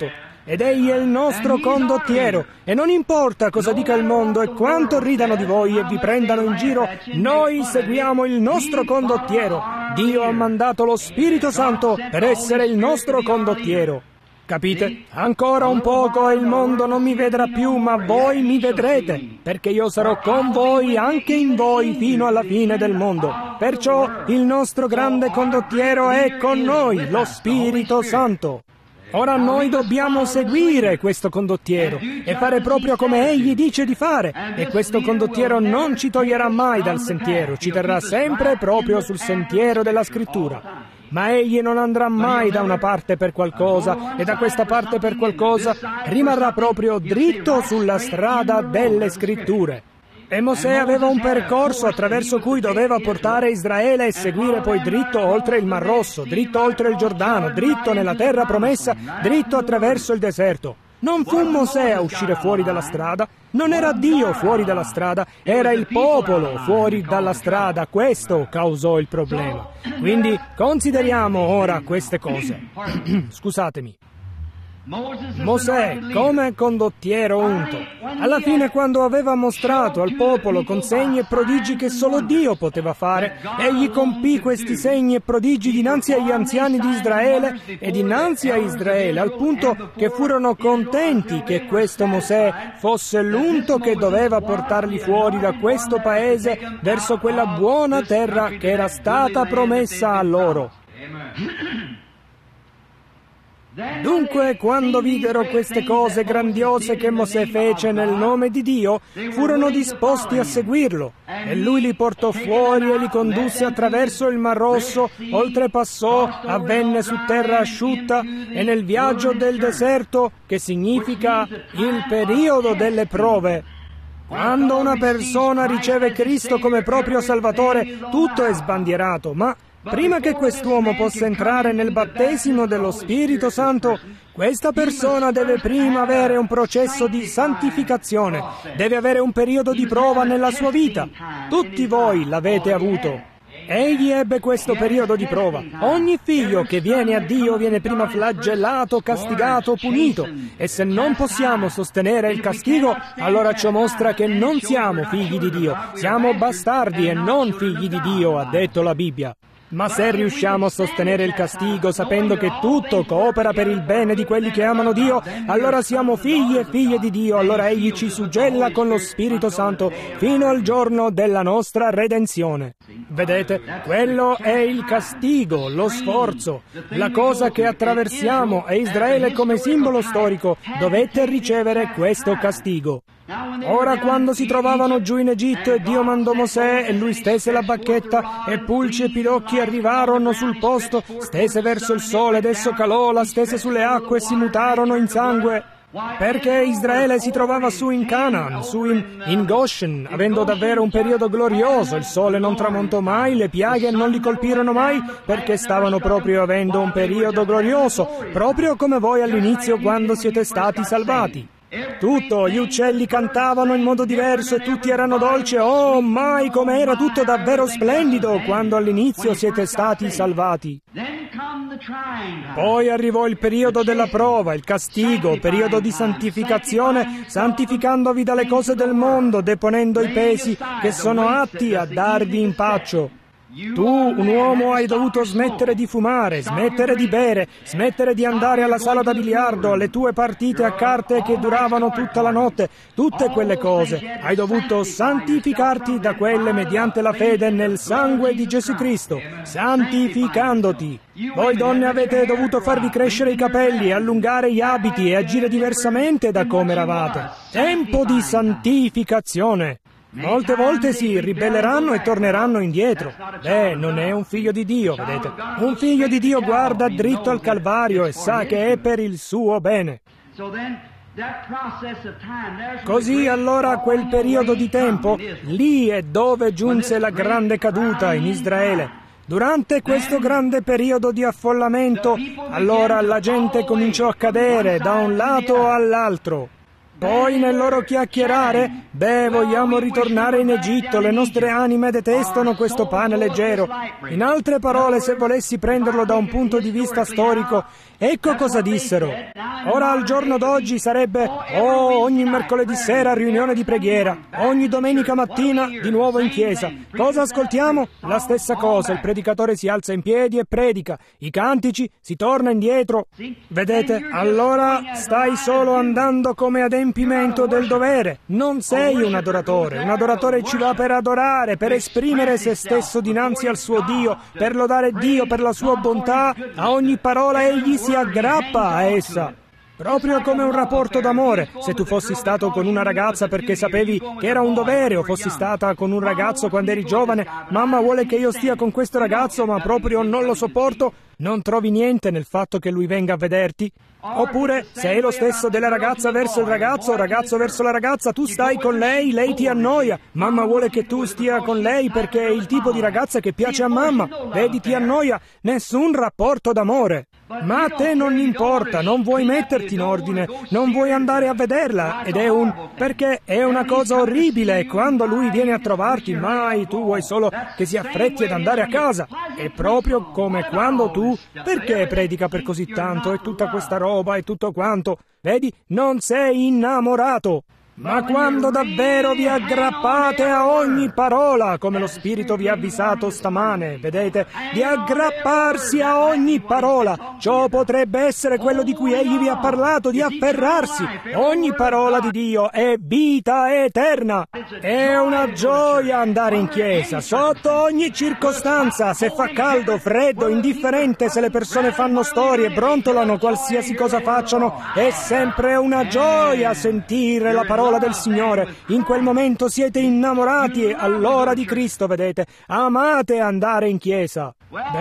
ed Egli è il nostro condottiero. E non importa cosa dica il mondo e quanto ridano di voi e vi prendano in giro, noi seguiamo il nostro condottiero. Dio ha mandato lo Spirito Santo per essere il nostro condottiero. Capite? Ancora un poco e il mondo non mi vedrà più, ma voi mi vedrete, perché io sarò con voi, anche in voi, fino alla fine del mondo. Perciò il nostro grande condottiero è con noi, lo Spirito Santo. Ora noi dobbiamo seguire questo condottiero e fare proprio come Egli dice di fare. E questo condottiero non ci toglierà mai dal sentiero, ci terrà sempre proprio sul sentiero della Scrittura. Ma Egli non andrà mai da una parte per qualcosa e da questa parte per qualcosa, rimarrà proprio dritto sulla strada delle Scritture. E Mosè aveva un percorso attraverso cui doveva portare Israele e seguire poi dritto oltre il Mar Rosso, dritto oltre il Giordano, dritto nella terra promessa, dritto attraverso il deserto. Non fu Mosè a uscire fuori dalla strada, non era Dio fuori dalla strada, era il popolo fuori dalla strada. Questo causò il problema. Quindi consideriamo ora queste cose. Scusatemi. Mosè, come condottiero unto, alla fine quando aveva mostrato al popolo con segni e prodigi che solo Dio poteva fare, egli compì questi segni e prodigi dinanzi agli anziani di Israele e dinanzi a Israele, al punto che furono contenti che questo Mosè fosse l'unto che doveva portarli fuori da questo paese verso quella buona terra che era stata promessa a loro. Dunque, quando videro queste cose grandiose che Mosè fece nel nome di Dio, furono disposti a seguirlo. E lui li portò fuori e li condusse attraverso il Mar Rosso, oltrepassò, avvenne su terra asciutta, e nel viaggio del deserto, che significa il periodo delle prove. Quando una persona riceve Cristo come proprio Salvatore, tutto è sbandierato, ma prima che quest'uomo possa entrare nel battesimo dello Spirito Santo, questa persona deve prima avere un processo di santificazione, deve avere un periodo di prova nella sua vita. Tutti voi l'avete avuto. Egli ebbe questo periodo di prova. Ogni figlio che viene a Dio viene prima flagellato, castigato, punito. E se non possiamo sostenere il castigo, allora ciò mostra che non siamo figli di Dio. Siamo bastardi e non figli di Dio, ha detto la Bibbia. Ma se riusciamo a sostenere il castigo sapendo che tutto coopera per il bene di quelli che amano Dio, allora siamo figli e figlie di Dio, allora Egli ci suggella con lo Spirito Santo fino al giorno della nostra redenzione. Vedete, quello è il castigo, lo sforzo, la cosa che attraversiamo, e Israele come simbolo storico dovette ricevere questo castigo. Ora quando si trovavano giù in Egitto e Dio mandò Mosè e lui stese la bacchetta e pulci e pidocchi arrivarono sul posto, stese verso il sole ed esso calò, la stese sulle acque e si mutarono in sangue. Perché Israele si trovava su in Canaan, su in Goshen, avendo davvero un periodo glorioso, il sole non tramontò mai, le piaghe non li colpirono mai, perché stavano proprio avendo un periodo glorioso, proprio come voi all'inizio quando siete stati salvati. Tutto, gli uccelli cantavano in modo diverso e tutti erano dolci. Oh, mai come era tutto davvero splendido quando all'inizio siete stati salvati. Poi arrivò il periodo della prova, il castigo, periodo di santificazione, santificandovi dalle cose del mondo, deponendo i pesi che sono atti a darvi impaccio. Tu, un uomo, hai dovuto smettere di fumare, smettere di bere, smettere di andare alla sala da biliardo, alle tue partite a carte che duravano tutta la notte, tutte quelle cose. Hai dovuto santificarti da quelle mediante la fede nel sangue di Gesù Cristo, santificandoti. Voi donne avete dovuto farvi crescere i capelli, allungare gli abiti e agire diversamente da come eravate. Tempo di santificazione. Molte volte si ribelleranno e torneranno indietro. Non è un figlio di Dio, vedete. Un figlio di Dio guarda dritto al Calvario e sa che è per il suo bene. Così allora quel periodo di tempo, lì è dove giunse la grande caduta in Israele. Durante questo grande periodo di affollamento, allora la gente cominciò a cadere da un lato all'altro. Poi nel loro chiacchierare, vogliamo ritornare in Egitto, le nostre anime detestano questo pane leggero. In altre parole, se volessi prenderlo da un punto di vista storico, ecco cosa dissero. Ora al giorno d'oggi sarebbe, ogni mercoledì sera riunione di preghiera, ogni domenica mattina di nuovo in chiesa. Cosa ascoltiamo? La stessa cosa, il predicatore si alza in piedi e predica, i cantici, si torna indietro. Vedete, allora stai solo andando come adempimento del dovere. Non sei un adoratore ci va per adorare, per esprimere se stesso dinanzi al suo Dio, per lodare Dio per la sua bontà. A ogni parola egli si aggrappa a essa. Proprio come un rapporto d'amore. Se tu fossi stato con una ragazza perché sapevi che era un dovere, o fossi stata con un ragazzo quando eri giovane, mamma vuole che io stia con questo ragazzo ma proprio non lo sopporto, non trovi niente nel fatto che lui venga a vederti? Oppure sei lo stesso della ragazza verso il ragazzo, ragazzo verso la ragazza, tu stai con lei, lei ti annoia, mamma vuole che tu stia con lei perché è il tipo di ragazza che piace a mamma, vedi, ti annoia, nessun rapporto d'amore. Ma a te non importa, non vuoi metterti in ordine, non vuoi andare a vederla, perché è una cosa orribile, quando lui viene a trovarti, mai tu vuoi solo che si affretti ad andare a casa. È proprio come quando tu, perché predica per così tanto e tutta questa roba e tutto quanto, vedi, non sei innamorato. Ma quando davvero vi aggrappate a ogni parola, come lo Spirito vi ha avvisato stamane, vedete, di aggrapparsi a ogni parola, ciò potrebbe essere quello di cui egli vi ha parlato, di afferrarsi. Ogni parola di Dio è vita eterna. È una gioia andare in chiesa, sotto ogni circostanza, se fa caldo, freddo, indifferente, se le persone fanno storie, brontolano, qualsiasi cosa facciano, è sempre una gioia sentire la parola del Signore. In quel momento siete innamorati allora di Cristo, vedete, amate andare in chiesa.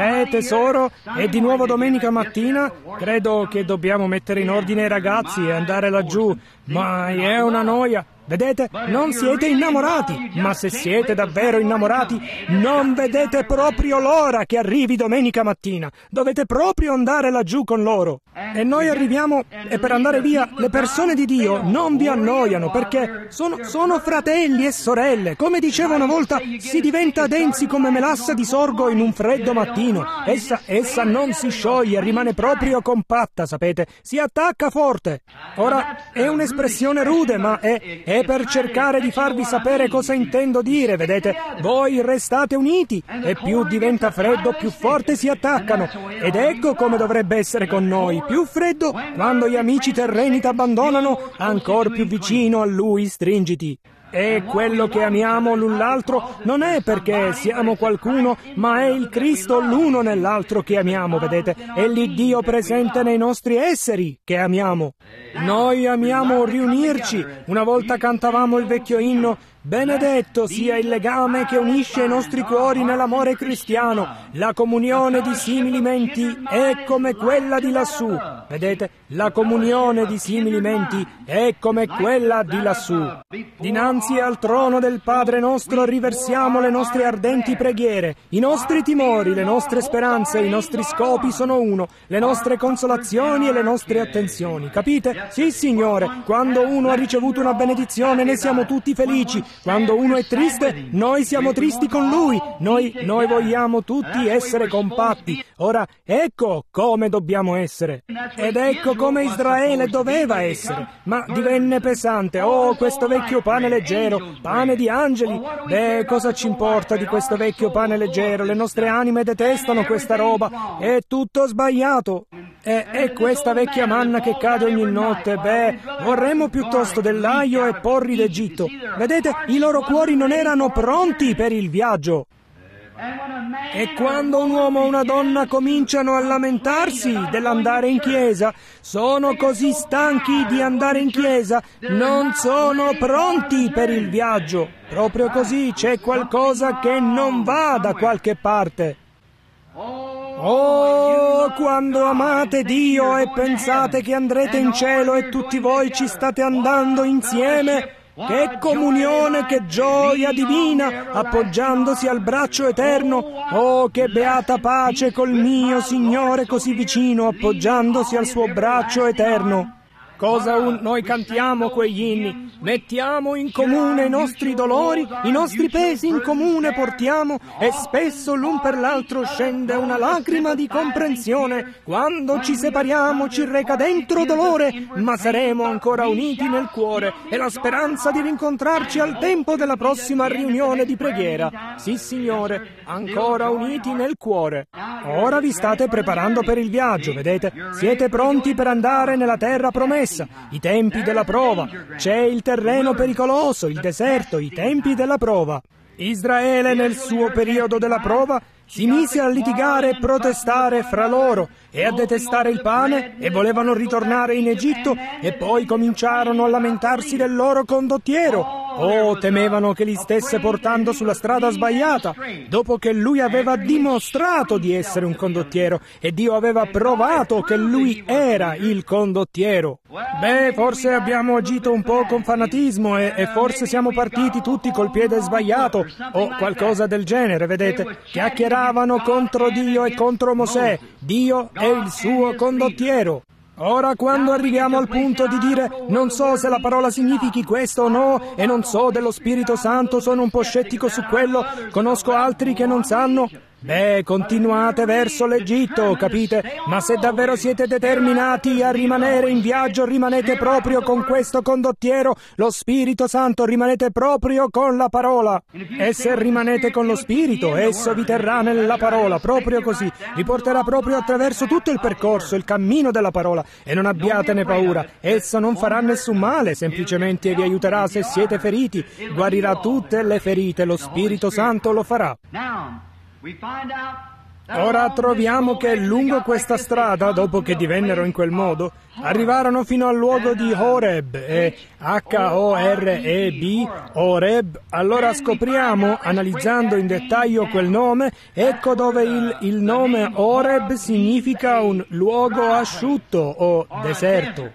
Tesoro, è di nuovo domenica mattina, credo che dobbiamo mettere in ordine i ragazzi e andare laggiù, ma è una noia. Vedete, non siete innamorati, ma se siete davvero innamorati, non vedete proprio l'ora che arrivi domenica mattina. Dovete proprio andare laggiù con loro. E noi arriviamo, e per andare via, le persone di Dio non vi annoiano, perché sono fratelli e sorelle. Come dicevo una volta, si diventa densi come melassa di sorgo in un freddo mattino. Essa non si scioglie, rimane proprio compatta, sapete, si attacca forte. Ora, è un'espressione rude, ma è per cercare di farvi sapere cosa intendo dire, vedete? Voi restate uniti e più diventa freddo, più forte si attaccano. Ed ecco come dovrebbe essere con noi. Più freddo, quando gli amici terreni t'abbandonano, ancor più vicino a Lui stringiti. E quello che amiamo l'un l'altro non è perché siamo qualcuno, ma è il Cristo l'uno nell'altro che amiamo, vedete? È l'Iddio presente nei nostri esseri che amiamo. Noi amiamo riunirci. Una volta cantavamo il vecchio inno: benedetto sia il legame che unisce i nostri cuori nell'amore cristiano. La comunione di simili menti è come quella di lassù. Vedete? La comunione di simili menti è come quella di lassù. Dinanzi al trono del Padre nostro riversiamo le nostre ardenti preghiere. I nostri timori, le nostre speranze, i nostri scopi sono uno. Le nostre consolazioni e le nostre attenzioni. Capite? Sì, Signore. Quando uno ha ricevuto una benedizione ne siamo tutti felici. Quando uno è triste, noi siamo tristi con lui. Noi vogliamo tutti essere compatti. Ora, ecco come dobbiamo essere. Ed ecco come Israele doveva essere. Ma divenne pesante. Oh, questo vecchio pane leggero, pane di angeli. Cosa ci importa di questo vecchio pane leggero? Le nostre anime detestano questa roba. È tutto sbagliato. E questa vecchia manna che cade ogni notte, vorremmo piuttosto dell'aglio e porri d'Egitto. Vedete, i loro cuori non erano pronti per il viaggio. E quando un uomo o una donna cominciano a lamentarsi dell'andare in chiesa, sono così stanchi di andare in chiesa, non sono pronti per il viaggio. Proprio così, c'è qualcosa che non va da qualche parte. Oh, quando amate Dio e pensate che andrete in cielo e tutti voi ci state andando insieme, che comunione, che gioia divina, appoggiandosi al braccio eterno. Oh, che beata pace col mio Signore così vicino, appoggiandosi al suo braccio eterno. Noi cantiamo quegli inni. Mettiamo in comune i nostri dolori, i nostri pesi in comune portiamo, e spesso l'un per l'altro scende una lacrima di comprensione. Quando ci separiamo ci reca dentro dolore, ma saremo ancora uniti nel cuore, e la speranza di rincontrarci al tempo della prossima riunione di preghiera. Sì, Signore, ancora uniti nel cuore. Ora vi state preparando per il viaggio, vedete? Siete pronti per andare nella terra promessa. I tempi della prova. C'è il terreno pericoloso, il deserto, i tempi della prova. Israele nel suo periodo della prova si mise a litigare e protestare fra loro e a detestare il pane, e volevano ritornare in Egitto, e poi cominciarono a lamentarsi del loro condottiero. Temevano che li stesse portando sulla strada sbagliata, dopo che lui aveva dimostrato di essere un condottiero e Dio aveva provato che lui era il condottiero. Forse abbiamo agito un po' con fanatismo e forse siamo partiti tutti col piede sbagliato o qualcosa del genere, vedete? Chiacchieravano contro Dio e contro Mosè. Dio è il suo condottiero. Ora, quando arriviamo al punto di dire non so se la parola significhi questo o no, e non so dello Spirito Santo, sono un po' scettico su quello, conosco altri che non sanno, continuate verso l'Egitto, capite? Ma se davvero siete determinati a rimanere in viaggio, rimanete proprio con questo condottiero, lo Spirito Santo, rimanete proprio con la parola. E se rimanete con lo Spirito, esso vi terrà nella parola, proprio così, vi porterà proprio attraverso tutto il percorso, il cammino della parola, e non abbiatene paura, esso non farà nessun male, semplicemente vi aiuterà se siete feriti, guarirà tutte le ferite, lo Spirito Santo lo farà. Ora troviamo che lungo questa strada, dopo che divennero in quel modo, arrivarono fino al luogo di Horeb, H-O-R-E-B, Horeb. Allora scopriamo, analizzando in dettaglio quel nome, ecco dove il nome Horeb significa un luogo asciutto o deserto.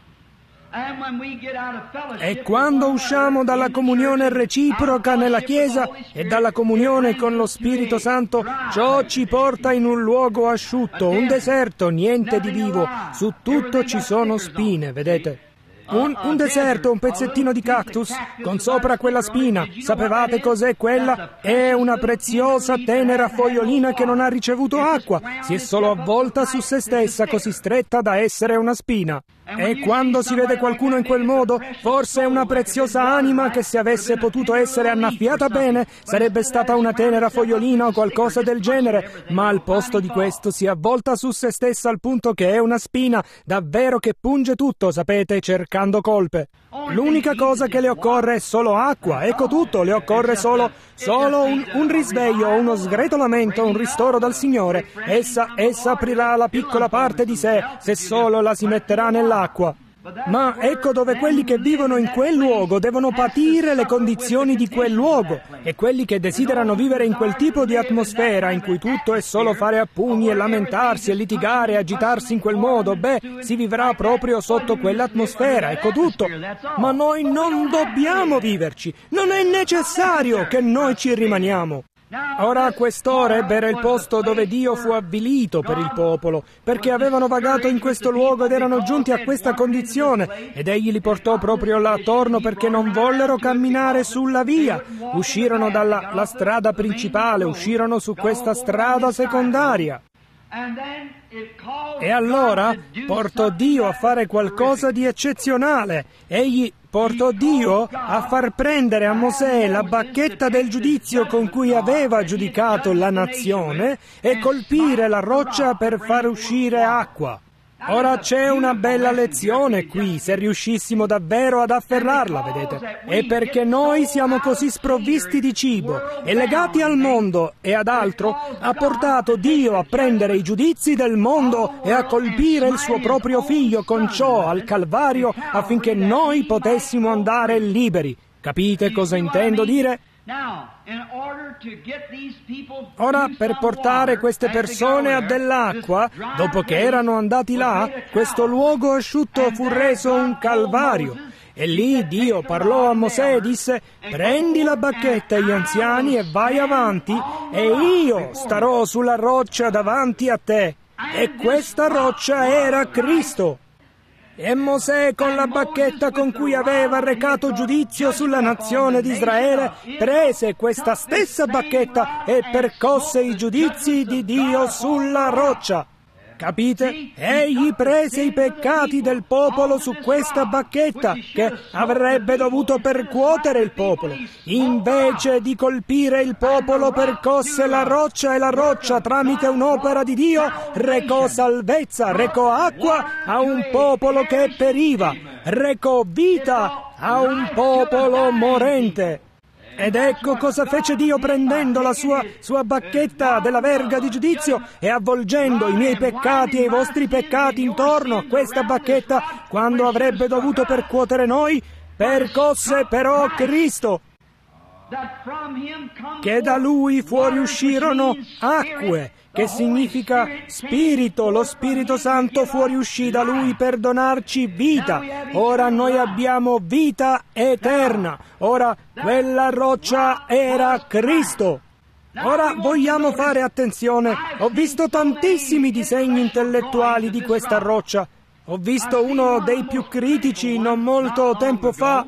E quando usciamo dalla comunione reciproca nella Chiesa e dalla comunione con lo Spirito Santo, ciò ci porta in un luogo asciutto, un deserto, niente di vivo, su tutto ci sono spine, vedete? Un deserto, un pezzettino di cactus con sopra quella spina. Sapevate cos'è quella? È una preziosa, tenera fogliolina che non ha ricevuto acqua. Si è solo avvolta su se stessa, così stretta da essere una spina. E quando si vede qualcuno in quel modo, forse è una preziosa anima che, se avesse potuto essere annaffiata bene, sarebbe stata una tenera fogliolina o qualcosa del genere, ma al posto di questo si è avvolta su se stessa al punto che è una spina, davvero che punge tutto, sapete, cercando colpe. L'unica cosa che le occorre è solo acqua, ecco tutto, le occorre solo un risveglio, uno sgretolamento, un ristoro dal Signore. Essa aprirà la piccola parte di sé, se solo la si metterà nell'acqua. Ma ecco dove quelli che vivono in quel luogo devono patire le condizioni di quel luogo, e quelli che desiderano vivere in quel tipo di atmosfera in cui tutto è solo fare a pugni e lamentarsi e litigare e agitarsi in quel modo, si vivrà proprio sotto quell'atmosfera, ecco tutto. Ma noi non dobbiamo viverci, non è necessario che noi ci rimaniamo. Ora quest'Oreb era il posto dove Dio fu avvilito per il popolo, perché avevano vagato in questo luogo ed erano giunti a questa condizione, ed egli li portò proprio là attorno perché non vollero camminare sulla via. Uscirono dalla strada principale, uscirono su questa strada secondaria. E allora portò Dio a fare qualcosa di eccezionale. Egli portò Dio a far prendere a Mosè la bacchetta del giudizio con cui aveva giudicato la nazione e colpire la roccia per far uscire acqua. Ora c'è una bella lezione qui, se riuscissimo davvero ad afferrarla, vedete. E perché noi siamo così sprovvisti di cibo e legati al mondo e ad altro, ha portato Dio a prendere i giudizi del mondo e a colpire il suo proprio figlio con ciò al Calvario affinché noi potessimo andare liberi. Capite cosa intendo dire? Ora, per portare queste persone a dell'acqua, dopo che erano andati là, questo luogo asciutto fu reso un calvario. E lì Dio parlò a Mosè e disse: prendi la bacchetta e gli anziani e vai avanti, e io starò sulla roccia davanti a te. E questa roccia era Cristo. E Mosè, con la bacchetta con cui aveva recato giudizio sulla nazione di Israele, prese questa stessa bacchetta e percosse i giudizi di Dio sulla roccia. Capite? Egli prese i peccati del popolo su questa bacchetta che avrebbe dovuto percuotere il popolo. Invece di colpire il popolo, percosse la roccia, e la roccia, tramite un'opera di Dio, recò salvezza, recò acqua a un popolo che periva, recò vita a un popolo morente. Ed ecco cosa fece Dio prendendo la sua bacchetta della verga di giudizio e avvolgendo i miei peccati e i vostri peccati intorno a questa bacchetta, quando avrebbe dovuto percuotere noi, percosse però Cristo, che da Lui fuoriuscirono acque, che significa Spirito. Lo Spirito Santo fuoriuscì da Lui per donarci vita. Ora noi abbiamo vita eterna. Ora quella roccia era Cristo. Ora vogliamo fare attenzione. Ho visto tantissimi disegni intellettuali di questa roccia. Ho visto uno dei più critici non molto tempo fa,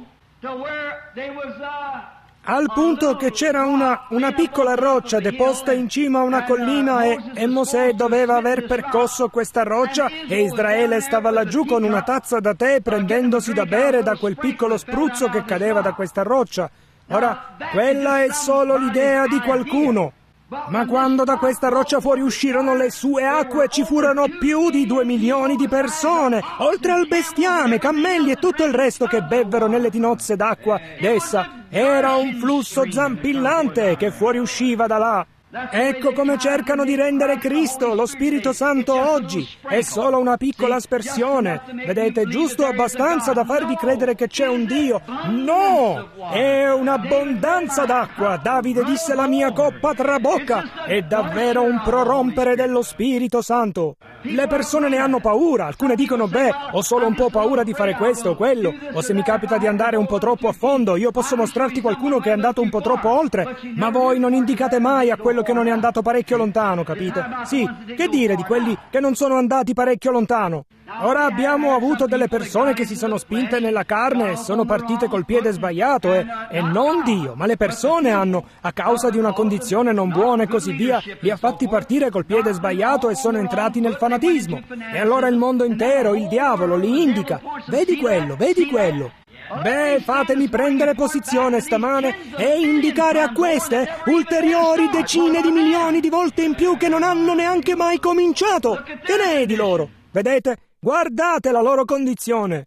al punto che c'era una piccola roccia deposta in cima a una collina e Mosè doveva aver percosso questa roccia e Israele stava laggiù con una tazza da tè prendendosi da bere da quel piccolo spruzzo che cadeva da questa roccia. Ora, quella è solo l'idea di qualcuno. Ma quando da questa roccia fuoriuscirono le sue acque, ci furono più di 2 milioni di persone, oltre al bestiame, cammelli e tutto il resto che bevvero nelle tinozze d'acqua d'essa. Era un flusso zampillante che fuoriusciva da là. Ecco come cercano di rendere Cristo, lo Spirito Santo, oggi. È solo una piccola aspersione. Vedete, giusto abbastanza da farvi credere che c'è un Dio. No! È un'abbondanza d'acqua. Davide disse: la mia coppa trabocca. È davvero un prorompere dello Spirito Santo. Le persone ne hanno paura. Alcune dicono: beh, ho solo un po' paura di fare questo o quello. O se mi capita di andare un po' troppo a fondo, io posso mostrarti qualcuno che è andato un po' troppo oltre. Ma voi non indicate mai a quello che non è andato parecchio lontano, capite? Sì, che dire di quelli che non sono andati parecchio lontano? Ora abbiamo avuto delle persone che si sono spinte nella carne e sono partite col piede sbagliato e non Dio, ma le persone hanno, a causa di una condizione non buona e così via, li ha fatti partire col piede sbagliato e sono entrati nel fanatismo. E allora il mondo intero, il diavolo, li indica: vedi quello, vedi quello. Beh, fatemi prendere posizione stamane e indicare a queste ulteriori decine di milioni di volte in più che non hanno neanche mai cominciato. Che ne è di loro? Vedete? Guardate la loro condizione.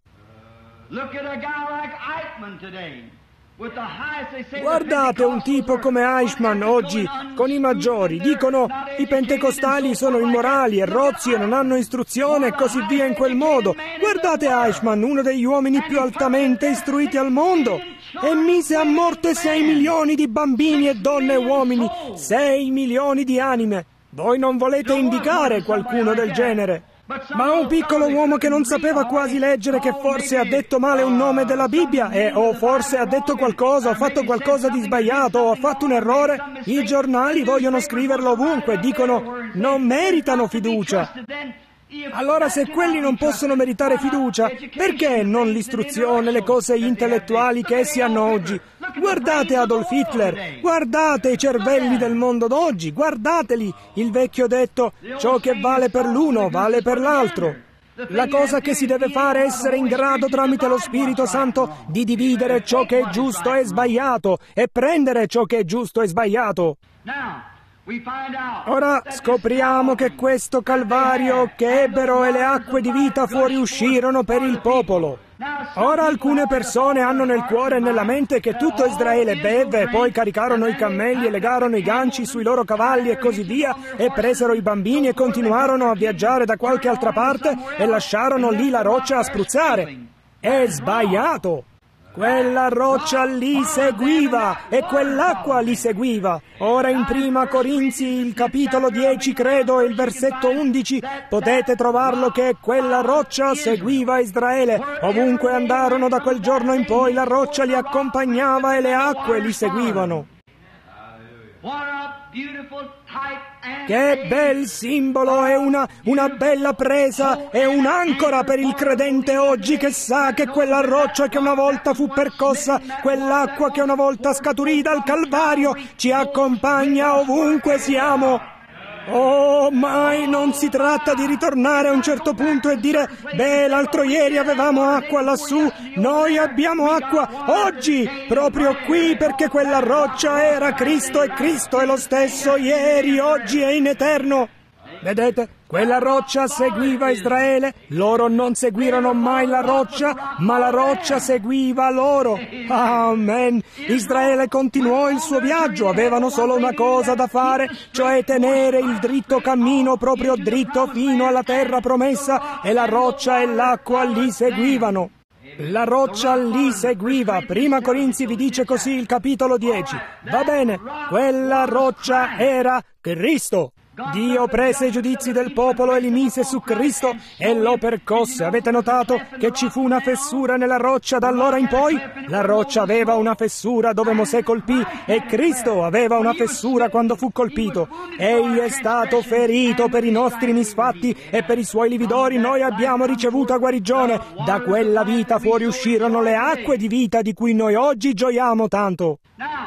Guardate un tipo come Eichmann oggi, con i maggiori. Dicono: i pentecostali sono immorali e rozzi e non hanno istruzione e così via in quel modo. Guardate Eichmann, uno degli uomini più altamente istruiti al mondo, e mise a morte 6 milioni di bambini e donne e uomini, 6 milioni di anime. Voi non volete indicare qualcuno del genere? Ma un piccolo uomo che non sapeva quasi leggere, che forse ha detto male un nome della Bibbia o forse ha detto qualcosa, o fatto qualcosa di sbagliato, o ha fatto un errore, i giornali vogliono scriverlo ovunque, dicono: non meritano fiducia. Allora, se quelli non possono meritare fiducia, perché non l'istruzione, le cose intellettuali che essi hanno oggi? Guardate Adolf Hitler, guardate i cervelli del mondo d'oggi, guardateli, il vecchio detto: ciò che vale per l'uno vale per l'altro. La cosa che si deve fare è essere in grado, tramite lo Spirito Santo, di dividere ciò che è giusto e sbagliato e prendere ciò che è giusto e sbagliato. Ora scopriamo che questo Calvario che ebbero e le acque di vita fuoriuscirono per il popolo. Ora alcune persone hanno nel cuore e nella mente che tutto Israele beve e poi caricarono i cammelli e legarono i ganci sui loro cavalli e così via e presero i bambini e continuarono a viaggiare da qualche altra parte e lasciarono lì la roccia a spruzzare. È sbagliato! Quella roccia li seguiva e quell'acqua li seguiva. Ora in Prima Corinzi, il capitolo 10, credo, e il versetto 11, potete trovarlo che quella roccia seguiva Israele. Ovunque andarono da quel giorno in poi, la roccia li accompagnava e le acque li seguivano. Che bel simbolo, è una bella presa, è un'ancora per il credente oggi che sa che quella roccia che una volta fu percossa, quell'acqua che una volta scaturì dal Calvario, ci accompagna ovunque siamo. Oh, mai non si tratta di ritornare a un certo punto e dire: beh, l'altro ieri avevamo acqua lassù, noi abbiamo acqua oggi, proprio qui, perché quella roccia era Cristo e Cristo è lo stesso ieri, oggi e in eterno. Vedete? Quella roccia seguiva Israele, loro non seguirono mai la roccia, ma la roccia seguiva loro. Amen. Israele continuò il suo viaggio, avevano solo una cosa da fare, cioè tenere il dritto cammino proprio dritto fino alla terra promessa, e la roccia e l'acqua li seguivano. La roccia li seguiva. Prima Corinzi vi dice così, il capitolo 10. Va bene, quella roccia era Cristo. Dio prese i giudizi del popolo e li mise su Cristo e lo percosse. Avete notato che ci fu una fessura nella roccia da allora in poi? La roccia aveva una fessura dove Mosè colpì e Cristo aveva una fessura quando fu colpito. Egli è stato ferito per i nostri misfatti e per i suoi lividori noi abbiamo ricevuto guarigione. Da quella vita fuoriuscirono le acque di vita di cui noi oggi gioiamo tanto.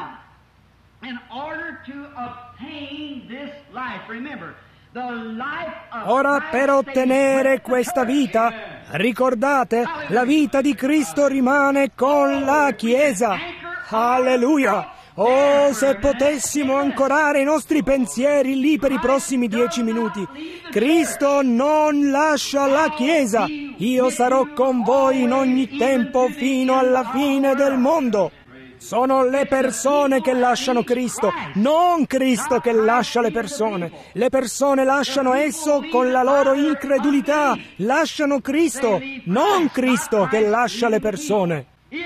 Ora, per ottenere questa vita, ricordate, la vita di Cristo rimane con la Chiesa. Alleluia! Oh, se potessimo ancorare i nostri pensieri lì per i prossimi 10 minuti. Cristo non lascia la Chiesa. Io sarò con voi in ogni tempo fino alla fine del mondo. Sono le persone che lasciano Cristo, non Cristo che lascia le persone. Le persone lasciano esso con la loro incredulità, lasciano Cristo, non Cristo che lascia le persone.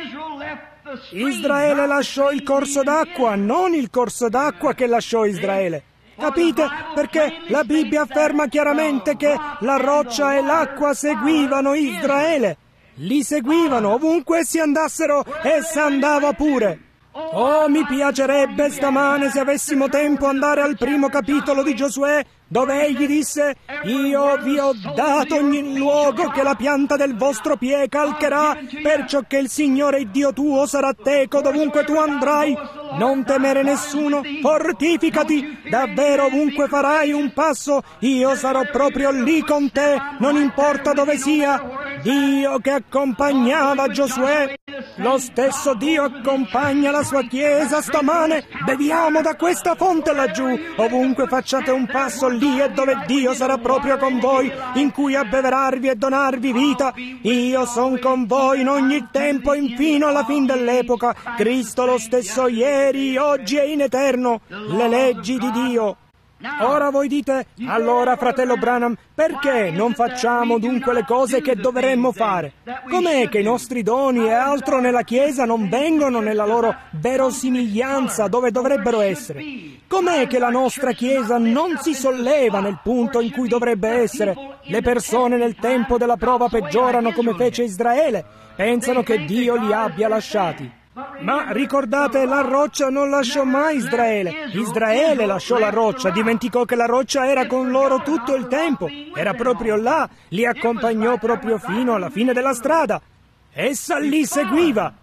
Israele lasciò il corso d'acqua, non il corso d'acqua che lasciò Israele. Capite? Perché la Bibbia afferma chiaramente che la roccia e l'acqua seguivano Israele. Li seguivano ovunque essi andassero, essa andava pure. Oh, mi piacerebbe stamane, se avessimo tempo, andare al primo capitolo di Giosuè, dove egli disse: io vi ho dato ogni luogo che la pianta del vostro piede calcherà, perciò che il Signore Dio tuo sarà teco dovunque tu andrai. Non temere nessuno, fortificati, davvero ovunque farai un passo, io sarò proprio lì con te, non importa dove sia. Dio che accompagnava Giosuè, lo stesso Dio accompagna la sua Chiesa stamane. Beviamo da questa fonte laggiù, ovunque facciate un passo, lì è dove Dio sarà proprio con voi, in cui abbeverarvi e donarvi vita. Io son con voi in ogni tempo, infino alla fin dell'epoca. Cristo lo stesso ieri, oggi e in eterno. Le leggi di Dio. Ora voi dite: allora, fratello Branham, perché non facciamo dunque le cose che dovremmo fare? Com'è che i nostri doni e altro nella Chiesa non vengono nella loro verosimiglianza dove dovrebbero essere? Com'è che la nostra Chiesa non si solleva nel punto in cui dovrebbe essere? Le persone nel tempo della prova peggiorano come fece Israele, pensano che Dio li abbia lasciati. Ma ricordate, la roccia non lasciò mai Israele. Israele lasciò la roccia, dimenticò che la roccia era con loro tutto il tempo. Era proprio là, li accompagnò proprio fino alla fine della strada. Essa li seguiva.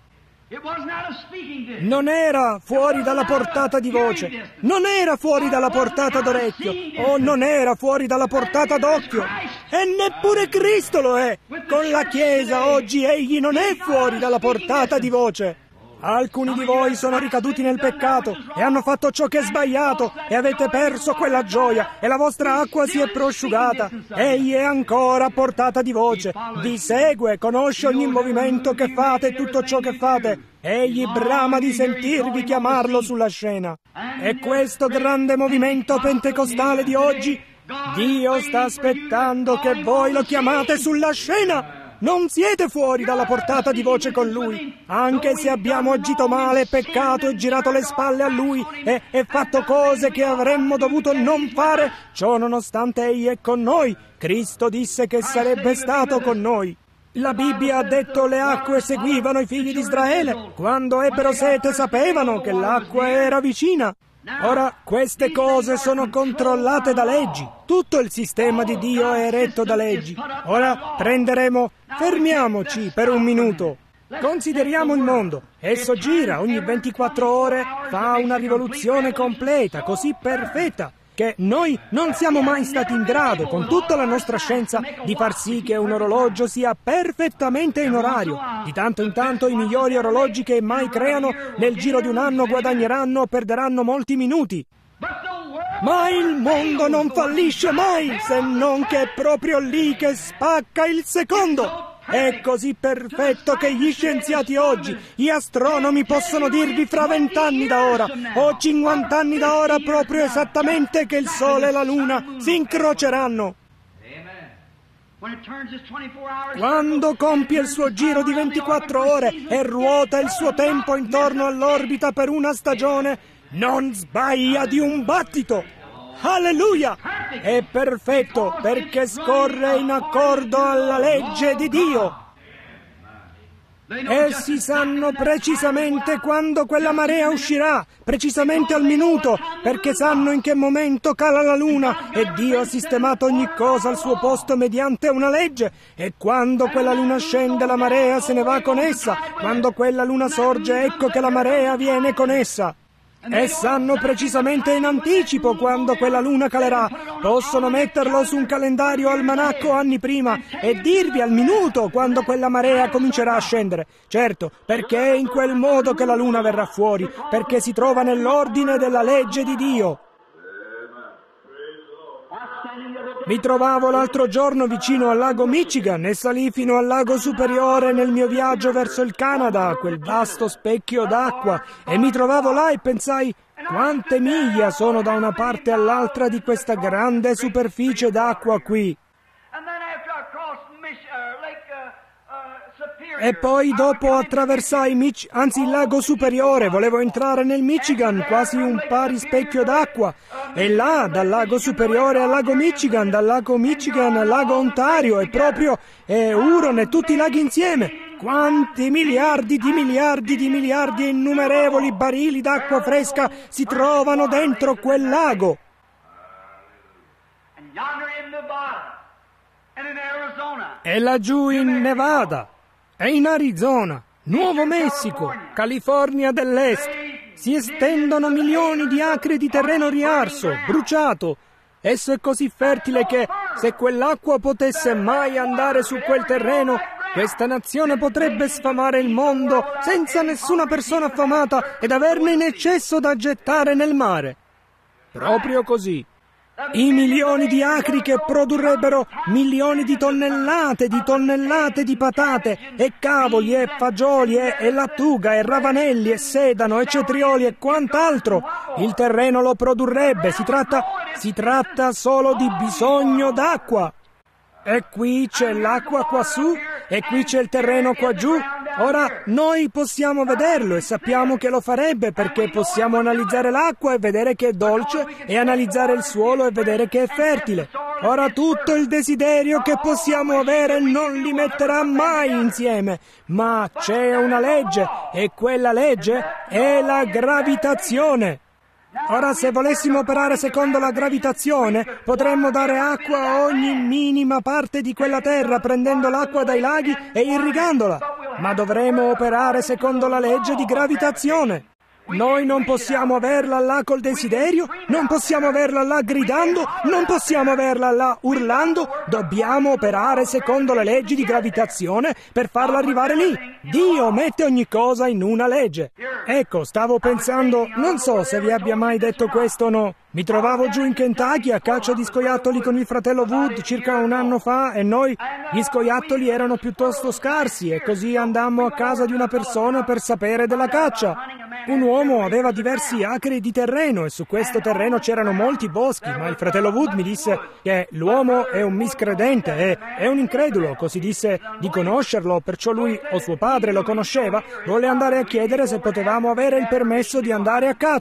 Non era fuori dalla portata di voce, non era fuori dalla portata d'orecchio, o non era fuori dalla portata d'occhio. E neppure Cristo lo è. Con la Chiesa oggi egli non è fuori dalla portata di voce. Alcuni di voi sono ricaduti nel peccato e hanno fatto ciò che è sbagliato e avete perso quella gioia e la vostra acqua si è prosciugata. Egli è ancora a portata di voce, vi segue, conosce ogni movimento che fate e tutto ciò che fate. Egli brama di sentirvi chiamarlo sulla scena. E questo grande movimento pentecostale di oggi, Dio sta aspettando che voi lo chiamate sulla scena. Non siete fuori dalla portata di voce con Lui, anche se abbiamo agito male, peccato e girato le spalle a Lui e fatto cose che avremmo dovuto non fare. Ciò nonostante Egli è con noi. Cristo disse che sarebbe stato con noi. La Bibbia ha detto: le acque seguivano i figli di Israele. Quando ebbero sete sapevano che l'acqua era vicina. Ora, queste cose sono controllate da leggi. Tutto il sistema di Dio è retto da leggi. Ora fermiamoci per un minuto. Consideriamo il mondo. Esso gira ogni 24 ore, fa una rivoluzione completa, così perfetta, che noi non siamo mai stati in grado, con tutta la nostra scienza, di far sì che un orologio sia perfettamente in orario. Di tanto in tanto i migliori orologi che mai creano, nel giro di un anno guadagneranno o perderanno molti minuti. Ma il mondo non fallisce mai, se non che è proprio lì che spacca il secondo. È così perfetto che gli scienziati oggi, gli astronomi possono dirvi fra 20 anni da ora o 50 anni da ora proprio esattamente che il Sole e la Luna si incroceranno. Quando compie il suo giro di 24 ore e ruota il suo tempo intorno all'orbita per una stagione, non sbaglia di un battito. Alleluia! È perfetto perché scorre in accordo alla legge di Dio. Essi sanno precisamente quando quella marea uscirà, precisamente al minuto, perché sanno in che momento cala la luna e Dio ha sistemato ogni cosa al suo posto mediante una legge. E quando quella luna scende, la marea se ne va con essa. Quando quella luna sorge, ecco che la marea viene con essa. E sanno precisamente in anticipo quando quella luna calerà. Possono metterlo su un calendario almanacco anni prima e dirvi al minuto quando quella marea comincerà a scendere. Certo, perché è in quel modo che la luna verrà fuori, perché si trova nell'ordine della legge di Dio. Mi trovavo l'altro giorno vicino al lago Michigan e salì fino al lago Superiore nel mio viaggio verso il Canada, quel vasto specchio d'acqua, e mi trovavo là e pensai: quante miglia sono da una parte all'altra di questa grande superficie d'acqua qui. E poi dopo attraversai il lago Superiore, volevo entrare nel Michigan, quasi un pari specchio d'acqua, e là, dal lago Superiore al lago Michigan, dal lago Michigan al lago Ontario, e proprio Huron e tutti i laghi insieme. Quanti miliardi e innumerevoli barili d'acqua fresca si trovano dentro quel lago. E laggiù in Nevada, e in Arizona, Nuovo Messico, California dell'Est, si estendono milioni di acri di terreno riarso, bruciato. Esso è così fertile che, se quell'acqua potesse mai andare su quel terreno, questa nazione potrebbe sfamare il mondo senza nessuna persona affamata ed averne in eccesso da gettare nel mare. Proprio così. I milioni di acri che produrrebbero milioni di tonnellate di patate e cavoli e fagioli e lattuga e ravanelli e sedano e cetrioli e quant'altro. Il terreno lo produrrebbe. Si tratta solo di bisogno d'acqua. E qui c'è l'acqua quassù e qui c'è il terreno qua giù. Ora noi possiamo vederlo e sappiamo che lo farebbe perché possiamo analizzare l'acqua e vedere che è dolce e analizzare il suolo e vedere che è fertile. Ora tutto il desiderio che possiamo avere non li metterà mai insieme, ma c'è una legge e quella legge è la gravitazione. Ora, se volessimo operare secondo la gravitazione, potremmo dare acqua a ogni minima parte di quella terra, prendendo l'acqua dai laghi e irrigandola. Ma dovremo operare secondo la legge di gravitazione. Noi non possiamo averla là col desiderio, non possiamo averla là gridando, non possiamo averla là urlando. Dobbiamo operare secondo le leggi di gravitazione per farla arrivare lì. Dio mette ogni cosa in una legge. Ecco, stavo pensando, non so se vi abbia mai detto questo o no. Mi trovavo giù in Kentucky a caccia di scoiattoli con il fratello Wood circa un anno fa e gli scoiattoli erano piuttosto scarsi e così andammo a casa di una persona per sapere della caccia. Un uomo aveva diversi acri di terreno e su questo terreno c'erano molti boschi, ma il fratello Wood mi disse che l'uomo è un miscredente, è un incredulo, così disse di conoscerlo, perciò lui o suo padre lo conosceva, volle andare a chiedere se potevamo avere il permesso di andare a caccia.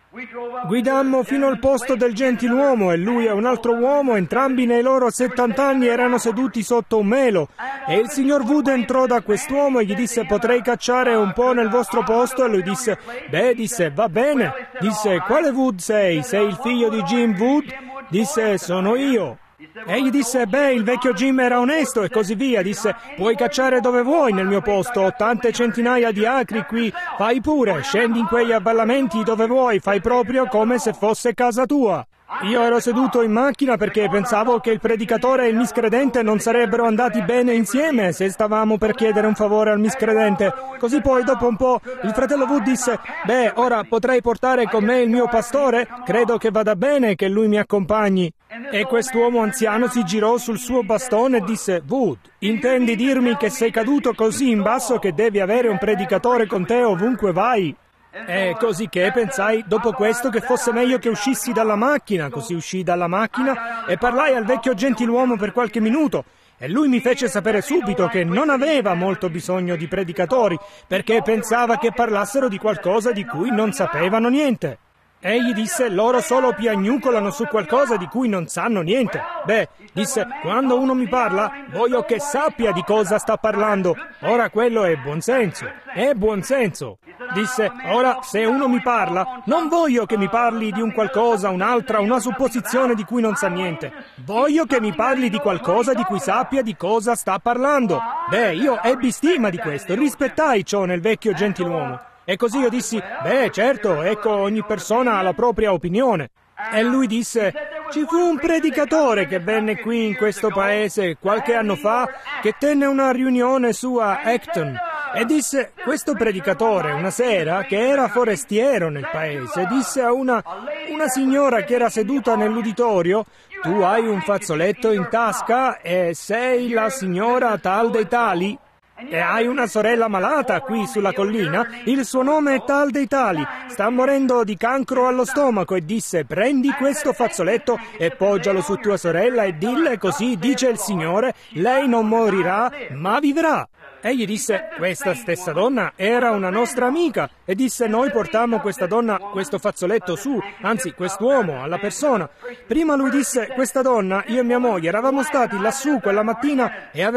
Guidammo fino al posto del gentiluomo e lui e un altro uomo, entrambi nei loro 70 anni, erano seduti sotto un melo. E il signor Wood entrò da quest'uomo e gli disse: potrei cacciare un po' nel vostro posto? E lui disse: beh, disse, va bene. Disse: quale Wood sei? Sei il figlio di Jim Wood? Disse: sono io. E gli disse: beh, il vecchio Jim era onesto e così via. Disse: puoi cacciare dove vuoi nel mio posto, ho tante centinaia di acri qui, fai pure, scendi in quegli avvallamenti dove vuoi, fai proprio come se fosse casa tua. Io ero seduto in macchina perché pensavo che il predicatore e il miscredente non sarebbero andati bene insieme se stavamo per chiedere un favore al miscredente. Così poi, dopo un po', il fratello Wood disse: beh, ora potrei portare con me il mio pastore? Credo che vada bene che lui mi accompagni. E quest'uomo anziano si girò sul suo bastone e disse: Wood, intendi dirmi che sei caduto così in basso che devi avere un predicatore con te ovunque vai? E così che pensai dopo questo che fosse meglio che uscissi dalla macchina. Così uscii dalla macchina e parlai al vecchio gentiluomo per qualche minuto. E lui mi fece sapere subito che non aveva molto bisogno di predicatori, perché pensava che parlassero di qualcosa di cui non sapevano niente. Egli disse: loro solo piagnucolano su qualcosa di cui non sanno niente. Beh, disse, quando uno mi parla, voglio che sappia di cosa sta parlando. Ora quello è buonsenso. È buonsenso. Disse, ora se uno mi parla, non voglio che mi parli di un qualcosa, un'altra, una supposizione di cui non sa niente. Voglio che mi parli di qualcosa di cui sappia di cosa sta parlando. Beh, io ebbi stima di questo, rispettai ciò nel vecchio gentiluomo. E così io dissi: beh, certo, ecco, ogni persona ha la propria opinione. E lui disse: ci fu un predicatore che venne qui in questo paese qualche anno fa, che tenne una riunione su a Acton. E disse, questo predicatore, una sera, che era forestiero nel paese, disse a una signora che era seduta nell'uditorio: tu hai un fazzoletto in tasca e sei la signora tal dei tali? E hai una sorella malata qui sulla collina, il suo nome è tal dei tali, sta morendo di cancro allo stomaco. E disse: prendi questo fazzoletto e poggialo su tua sorella e dille: così dice il Signore, lei non morirà ma vivrà. Egli disse: questa stessa donna era una nostra amica. E disse: noi portammo questa donna questo fazzoletto su, anzi quest'uomo alla persona. Prima lui disse: questa donna, io e mia moglie eravamo stati lassù quella mattina e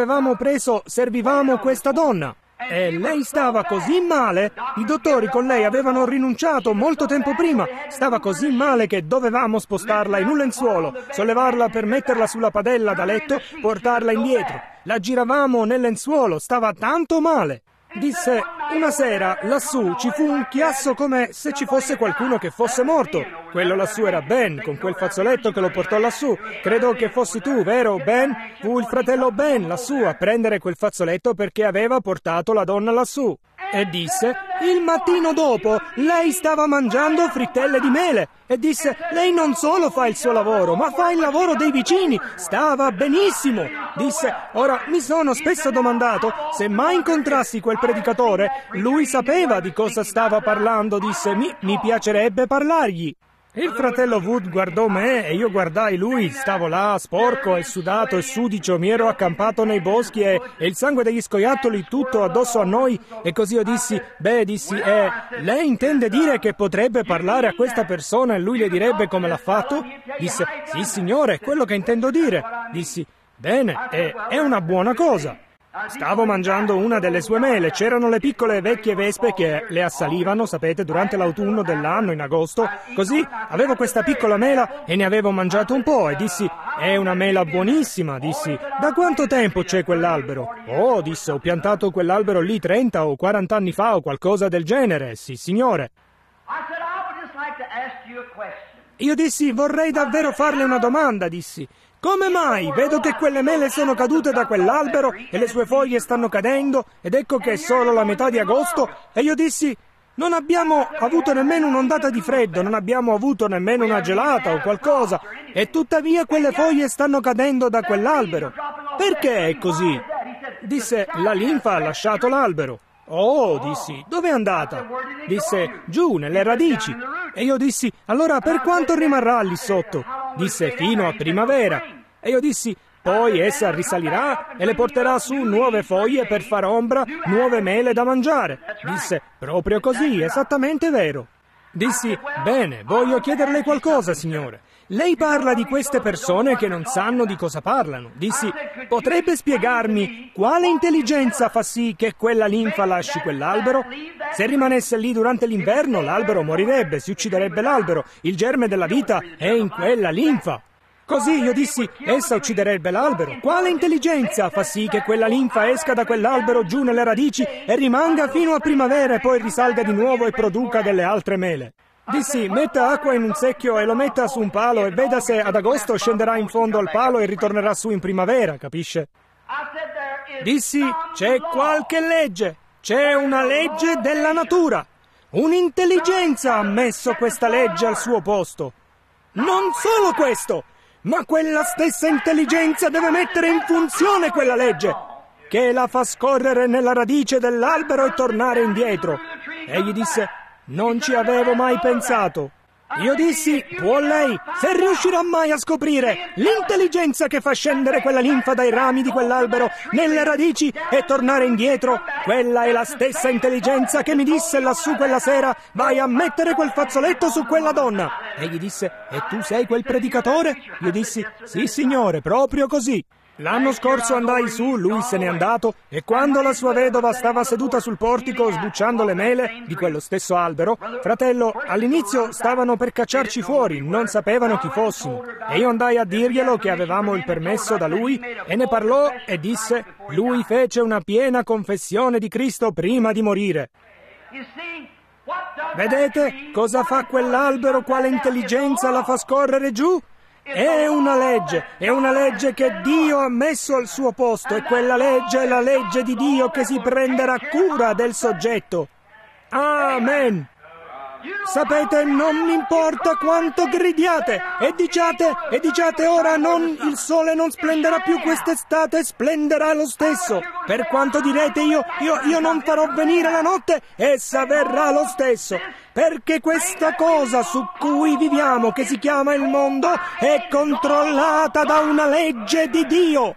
servivamo questa donna. E lei stava così male, i dottori con lei avevano rinunciato molto tempo prima, stava così male che dovevamo spostarla in un lenzuolo, sollevarla per metterla sulla padella da letto, portarla indietro. La giravamo nel lenzuolo, stava tanto male. Disse: una sera lassù ci fu un chiasso come se ci fosse qualcuno che fosse morto. Quello lassù era Ben, con quel fazzoletto che lo portò lassù. Credo che fossi tu, vero Ben? Fu il fratello Ben lassù a prendere quel fazzoletto perché aveva portato la donna lassù. E disse: il mattino dopo lei stava mangiando frittelle di mele. E disse: lei non solo fa il suo lavoro, ma fa il lavoro dei vicini. Stava benissimo. Disse: ora mi sono spesso domandato se mai incontrassi quel predicatore, lui sapeva di cosa stava parlando. Disse: mi piacerebbe parlargli. Il fratello Wood guardò me e io guardai lui, stavo là sporco e sudato e sudicio, mi ero accampato nei boschi e il sangue degli scoiattoli tutto addosso a noi. E così io dissi: lei intende dire che potrebbe parlare a questa persona e lui le direbbe come l'ha fatto? Disse: sì signore, è quello che intendo dire. Dissi: bene, è una buona cosa. Stavo mangiando una delle sue mele, c'erano le piccole vecchie vespe che le assalivano, sapete, durante l'autunno dell'anno, in agosto. Così avevo questa piccola mela e ne avevo mangiato un po' e dissi: è una mela buonissima. Dissi: da quanto tempo c'è quell'albero? Oh, disse, ho piantato quell'albero lì 30 o 40 anni fa o qualcosa del genere. Sì, signore. Io dissi: vorrei davvero farle una domanda, dissi. Come mai? Vedo che quelle mele sono cadute da quell'albero e le sue foglie stanno cadendo ed ecco che è solo la metà di agosto. E io dissi: non abbiamo avuto nemmeno un'ondata di freddo, non abbiamo avuto nemmeno una gelata o qualcosa e tuttavia quelle foglie stanno cadendo da quell'albero. Perché è così? Disse: la linfa ha lasciato l'albero. Oh, dissi, dove è andata? Disse: giù, nelle radici. E io dissi: allora per quanto rimarrà lì sotto? Disse: fino a primavera. E io dissi: poi essa risalirà e le porterà su nuove foglie per far ombra, nuove mele da mangiare. Disse: proprio così, esattamente vero. Dissi, bene, voglio chiederle qualcosa, Signore. Lei parla di queste persone che non sanno di cosa parlano. Dissi, potrebbe spiegarmi quale intelligenza fa sì che quella linfa lasci quell'albero? Se rimanesse lì durante l'inverno, l'albero morirebbe, si ucciderebbe l'albero. Il germe della vita è in quella linfa. Così io dissi, essa ucciderebbe l'albero. Quale intelligenza fa sì che quella linfa esca da quell'albero giù nelle radici e rimanga fino a primavera e poi risalga di nuovo e produca delle altre mele? Dissi, metta acqua in un secchio e lo metta su un palo e veda se ad agosto scenderà in fondo al palo e ritornerà su in primavera, capisce? Dissi, c'è qualche legge, c'è una legge della natura. Un'intelligenza ha messo questa legge al suo posto. Non solo questo, ma quella stessa intelligenza deve mettere in funzione quella legge, che la fa scorrere nella radice dell'albero e tornare indietro. Egli disse, non ci avevo mai pensato. Io dissi, può lei, se riuscirà mai a scoprire l'intelligenza che fa scendere quella linfa dai rami di quell'albero nelle radici e tornare indietro, quella è la stessa intelligenza che mi disse lassù quella sera, vai a mettere quel fazzoletto su quella donna. Egli disse, e tu sei quel predicatore? Io dissi, sì signore, proprio così. L'anno scorso andai su, lui se n'è andato, e quando la sua vedova stava seduta sul portico sbucciando le mele di quello stesso albero, fratello, all'inizio stavano per cacciarci fuori, non sapevano chi fossimo, e io andai a dirglielo che avevamo il permesso da lui, e ne parlò e disse, lui fece una piena confessione di Cristo prima di morire. Vedete cosa fa quell'albero, quale intelligenza la fa scorrere giù? È una legge che Dio ha messo al suo posto e quella legge è la legge di Dio che si prenderà cura del soggetto. Amen. Sapete, non mi importa quanto gridiate e diciate ora il sole non splenderà più quest'estate, splenderà lo stesso. Per quanto direte io non farò venire la notte, essa verrà lo stesso. Perché questa cosa su cui viviamo, che si chiama il mondo, è controllata da una legge di Dio.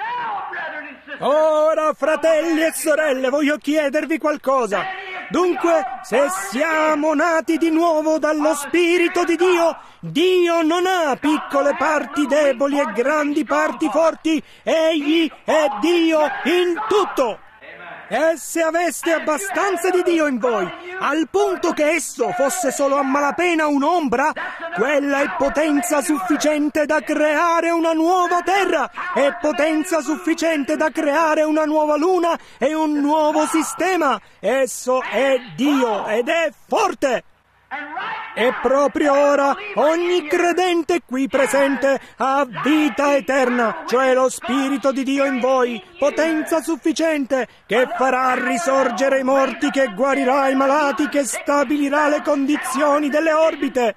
Ora, fratelli e sorelle, voglio chiedervi qualcosa. Dunque, se siamo nati di nuovo dallo Spirito di Dio, Dio non ha piccole parti deboli e grandi parti forti. Egli è Dio in tutto. E se aveste abbastanza di Dio in voi, al punto che esso fosse solo a malapena un'ombra, quella è potenza sufficiente da creare una nuova terra, è potenza sufficiente da creare una nuova luna e un nuovo sistema. Esso è Dio ed è forte. E proprio ora ogni credente qui presente ha vita eterna, cioè lo Spirito di Dio in voi, potenza sufficiente che farà risorgere i morti, che guarirà i malati, che stabilirà le condizioni delle orbite.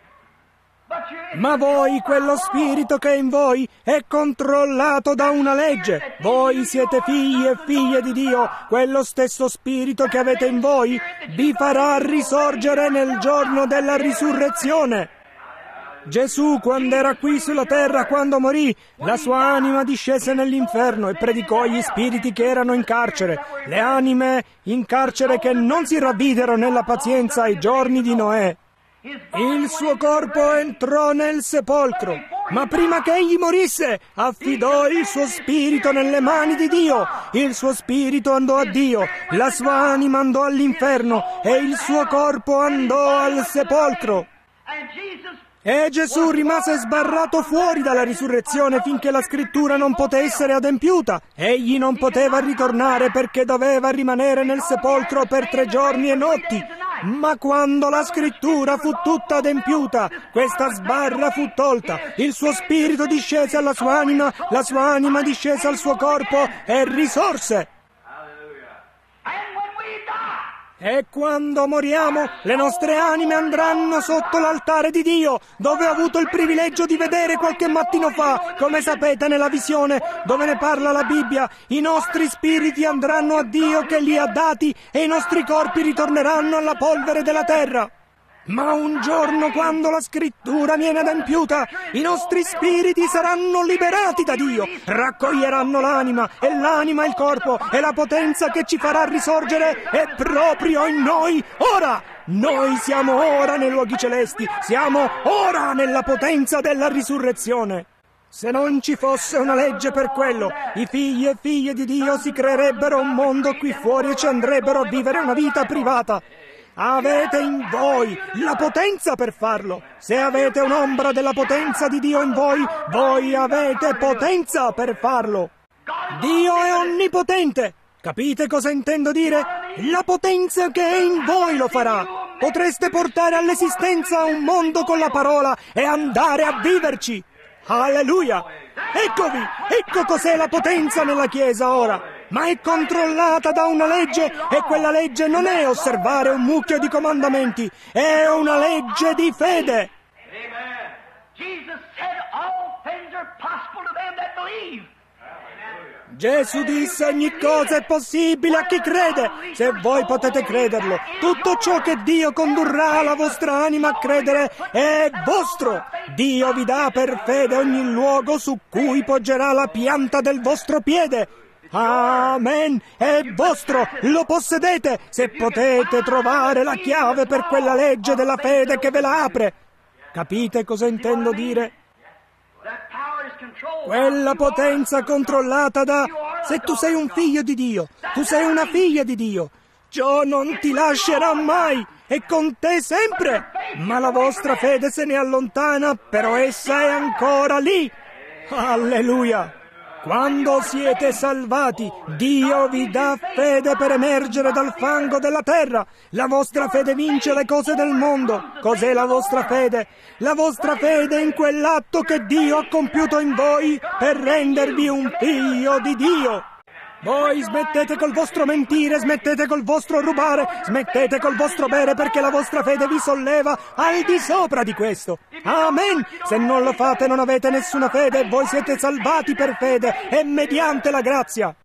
Ma voi, quello spirito che è in voi, è controllato da una legge. Voi siete figli e figlie di Dio. Quello stesso spirito che avete in voi vi farà risorgere nel giorno della risurrezione. Gesù, quando era qui sulla terra, quando morì, la sua anima discese nell'inferno e predicò agli spiriti che erano in carcere, le anime in carcere che non si ravvidero nella pazienza ai giorni di Noè. Il suo corpo entrò nel sepolcro, ma prima che egli morisse affidò il suo spirito nelle mani di Dio. Il suo spirito andò a Dio, la sua anima andò all'inferno e il suo corpo andò al sepolcro. E Gesù rimase sbarrato fuori dalla risurrezione finché la scrittura non poté essere adempiuta. Egli non poteva ritornare perché doveva rimanere nel sepolcro per 3 giorni e notti. Ma quando la scrittura fu tutta adempiuta, questa sbarra fu tolta, il suo spirito discese alla sua anima, la sua anima discese al suo corpo e risorse. E quando moriamo, le nostre anime andranno sotto l'altare di Dio, dove ho avuto il privilegio di vedere qualche mattino fa, come sapete nella visione, dove ne parla la Bibbia. I nostri spiriti andranno a Dio che li ha dati e i nostri corpi ritorneranno alla polvere della terra. Ma un giorno, quando la scrittura viene adempiuta, i nostri spiriti saranno liberati da Dio, raccoglieranno l'anima il corpo, e la potenza che ci farà risorgere è proprio in noi ora. Noi siamo ora nei luoghi celesti, siamo ora nella potenza della risurrezione. Se non ci fosse una legge per quello, i figli e figlie di Dio si creerebbero un mondo qui fuori e ci andrebbero a vivere una vita privata. Avete in voi la potenza per farlo. Se avete un'ombra della potenza di Dio in voi, voi avete potenza per farlo. Dio è onnipotente. Capite cosa intendo dire? La potenza che è in voi lo farà. Potreste portare all'esistenza un mondo con la parola e andare a viverci. Alleluia! Eccovi! Ecco cos'è la potenza nella Chiesa ora! Ma è controllata da una legge e quella legge non è osservare un mucchio di comandamenti, è una legge di fede. Gesù disse ogni cosa è possibile a chi crede, se voi potete crederlo. Tutto ciò che Dio condurrà la vostra anima a credere è vostro. Dio vi dà per fede ogni luogo su cui poggerà la pianta del vostro piede. Amen, è vostro, lo possedete, se potete trovare la chiave per quella legge della fede che ve la apre. Capite cosa intendo dire? Quella potenza controllata da... Se tu sei un figlio di Dio, tu sei una figlia di Dio, ciò non ti lascerà mai, è con te sempre. Ma la vostra fede se ne allontana, però essa è ancora lì. Alleluia! Quando siete salvati, Dio vi dà fede per emergere dal fango della terra. La vostra fede vince le cose del mondo. Cos'è la vostra fede? La vostra fede in quell'atto che Dio ha compiuto in voi per rendervi un figlio di Dio. Voi smettete col vostro mentire, smettete col vostro rubare, smettete col vostro bere perché la vostra fede vi solleva al di sopra di questo. Amen! Se non lo fate non avete nessuna fede e voi siete salvati per fede e mediante la grazia.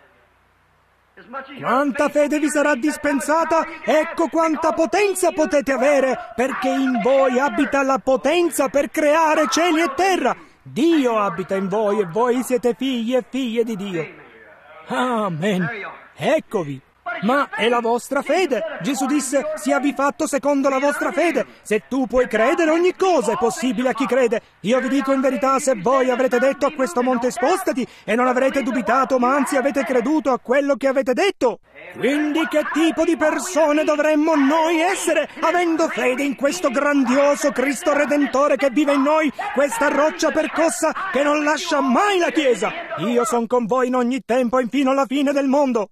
Quanta fede vi sarà dispensata, ecco quanta potenza potete avere, perché in voi abita la potenza per creare cieli e terra. Dio abita in voi e voi siete figli e figlie di Dio. Amen. Eccovi. Ma è la vostra fede. Gesù disse, siavi fatto secondo la vostra fede. Se tu puoi credere, ogni cosa è possibile a chi crede. Io vi dico in verità, se voi avrete detto a questo monte spostati e non avrete dubitato, ma anzi avete creduto a quello che avete detto. Quindi che tipo di persone dovremmo noi essere, avendo fede in questo grandioso Cristo Redentore che vive in noi, questa roccia percossa che non lascia mai la Chiesa? Io son con voi in ogni tempo e fino alla fine del mondo.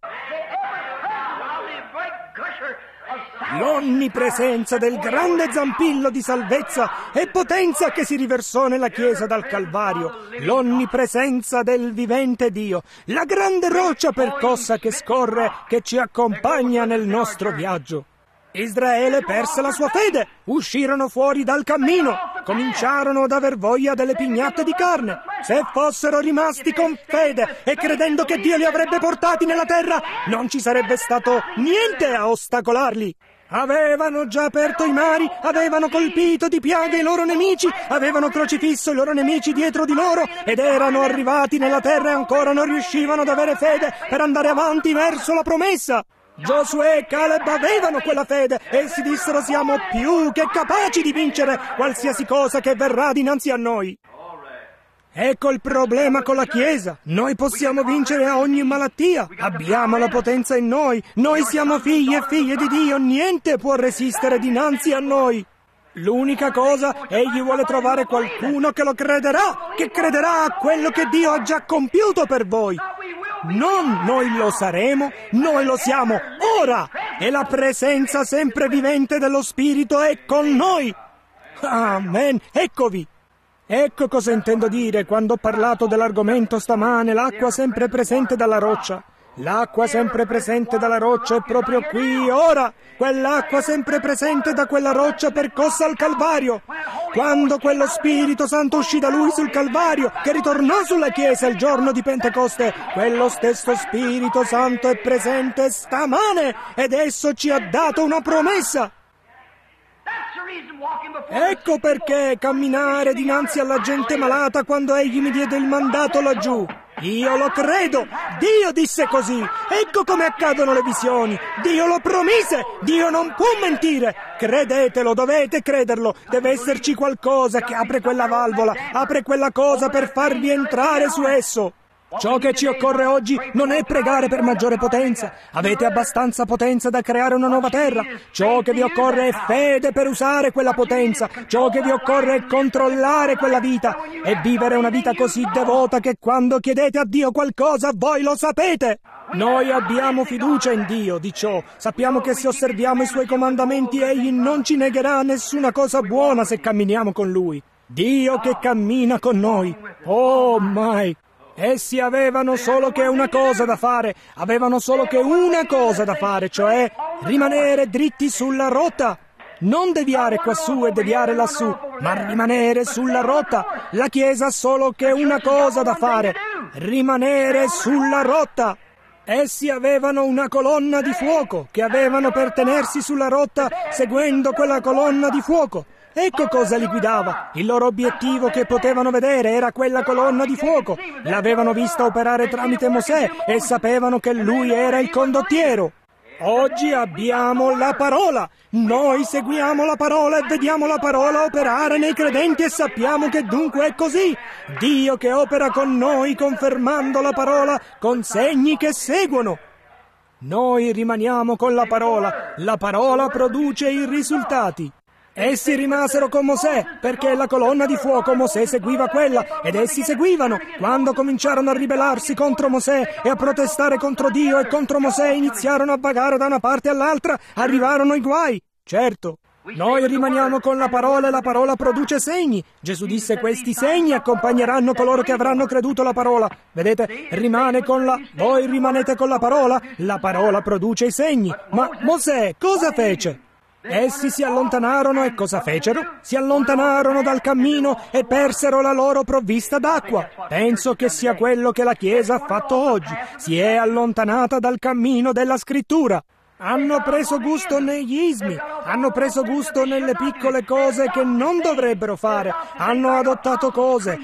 L'onnipresenza del grande zampillo di salvezza e potenza che si riversò nella Chiesa dal Calvario, l'onnipresenza del vivente Dio, la grande roccia percossa che scorre, che ci accompagna nel nostro viaggio. Israele perse la sua fede, uscirono fuori dal cammino, cominciarono ad aver voglia delle pignate di carne. Se fossero rimasti con fede e credendo che Dio li avrebbe portati nella terra, non ci sarebbe stato niente a ostacolarli. Avevano già aperto i mari, avevano colpito di piaghe i loro nemici, avevano crocifisso i loro nemici dietro di loro ed erano arrivati nella terra e ancora non riuscivano ad avere fede per andare avanti verso la promessa. Giosuè e Caleb avevano quella fede e si dissero siamo più che capaci di vincere qualsiasi cosa che verrà dinanzi a noi. Ecco il problema con la Chiesa. Noi possiamo vincere a ogni malattia. Abbiamo la potenza in noi. Noi siamo figli e figlie di Dio. Niente può resistere dinanzi a noi. L'unica cosa, egli vuole trovare qualcuno che lo crederà, che crederà a quello che Dio ha già compiuto per voi. Non noi lo saremo, noi lo siamo ora. E la presenza sempre vivente dello Spirito è con noi. Amen. Eccovi. Ecco cosa intendo dire quando ho parlato dell'argomento stamane, l'acqua sempre presente dalla roccia. L'acqua sempre presente dalla roccia è proprio qui, ora. Quell'acqua sempre presente da quella roccia percossa al Calvario. Quando quello Spirito Santo uscì da lui sul Calvario, che ritornò sulla Chiesa il giorno di Pentecoste, quello stesso Spirito Santo è presente stamane ed esso ci ha dato una promessa. Ecco perché camminare dinanzi alla gente malata quando egli mi diede il mandato laggiù. Io lo credo! Dio disse così! Ecco come accadono le visioni! Dio lo promise! Dio non può mentire! Credetelo, dovete crederlo! Deve esserci qualcosa che apre quella valvola, apre quella cosa per farvi entrare su esso! Ciò che ci occorre oggi non è pregare per maggiore potenza. Avete abbastanza potenza da creare una nuova terra. Ciò che vi occorre è fede per usare quella potenza. Ciò che vi occorre è controllare quella vita e vivere una vita così devota che quando chiedete a Dio qualcosa voi lo sapete. Noi abbiamo fiducia in Dio di ciò. Sappiamo che se osserviamo i Suoi comandamenti Egli non ci negherà nessuna cosa buona se camminiamo con Lui. Dio che cammina con noi. Oh, Mike! Essi avevano solo che una cosa da fare, cioè rimanere dritti sulla rotta. Non deviare quassù e deviare lassù, ma rimanere sulla rotta. La Chiesa ha solo che una cosa da fare, rimanere sulla rotta. Essi avevano una colonna di fuoco, che avevano per tenersi sulla rotta seguendo quella colonna di fuoco. Ecco cosa li guidava. Il loro obiettivo che potevano vedere era quella colonna di fuoco. L'avevano vista operare tramite Mosè e sapevano che lui era il condottiero. Oggi abbiamo la parola. Noi seguiamo la parola e vediamo la parola operare nei credenti e sappiamo che dunque è così. Dio che opera con noi confermando la parola con segni che seguono. Noi rimaniamo con la parola produce i risultati. Essi rimasero con Mosè, perché la colonna di fuoco Mosè seguiva quella, ed essi seguivano. Quando cominciarono a ribellarsi contro Mosè e a protestare contro Dio e contro Mosè, iniziarono a vagare da una parte all'altra, arrivarono i guai. Certo, noi rimaniamo con la parola e la parola produce segni. Gesù disse: questi segni accompagneranno coloro che avranno creduto la parola. Vedete, voi rimanete con la parola produce i segni. Ma Mosè cosa fece? Essi si allontanarono e cosa fecero? Si allontanarono dal cammino e persero la loro provvista d'acqua. Penso che sia quello che la Chiesa ha fatto oggi. Si è allontanata dal cammino della Scrittura. Hanno preso gusto negli ismi, hanno preso gusto nelle piccole cose che non dovrebbero fare. Hanno adottato cose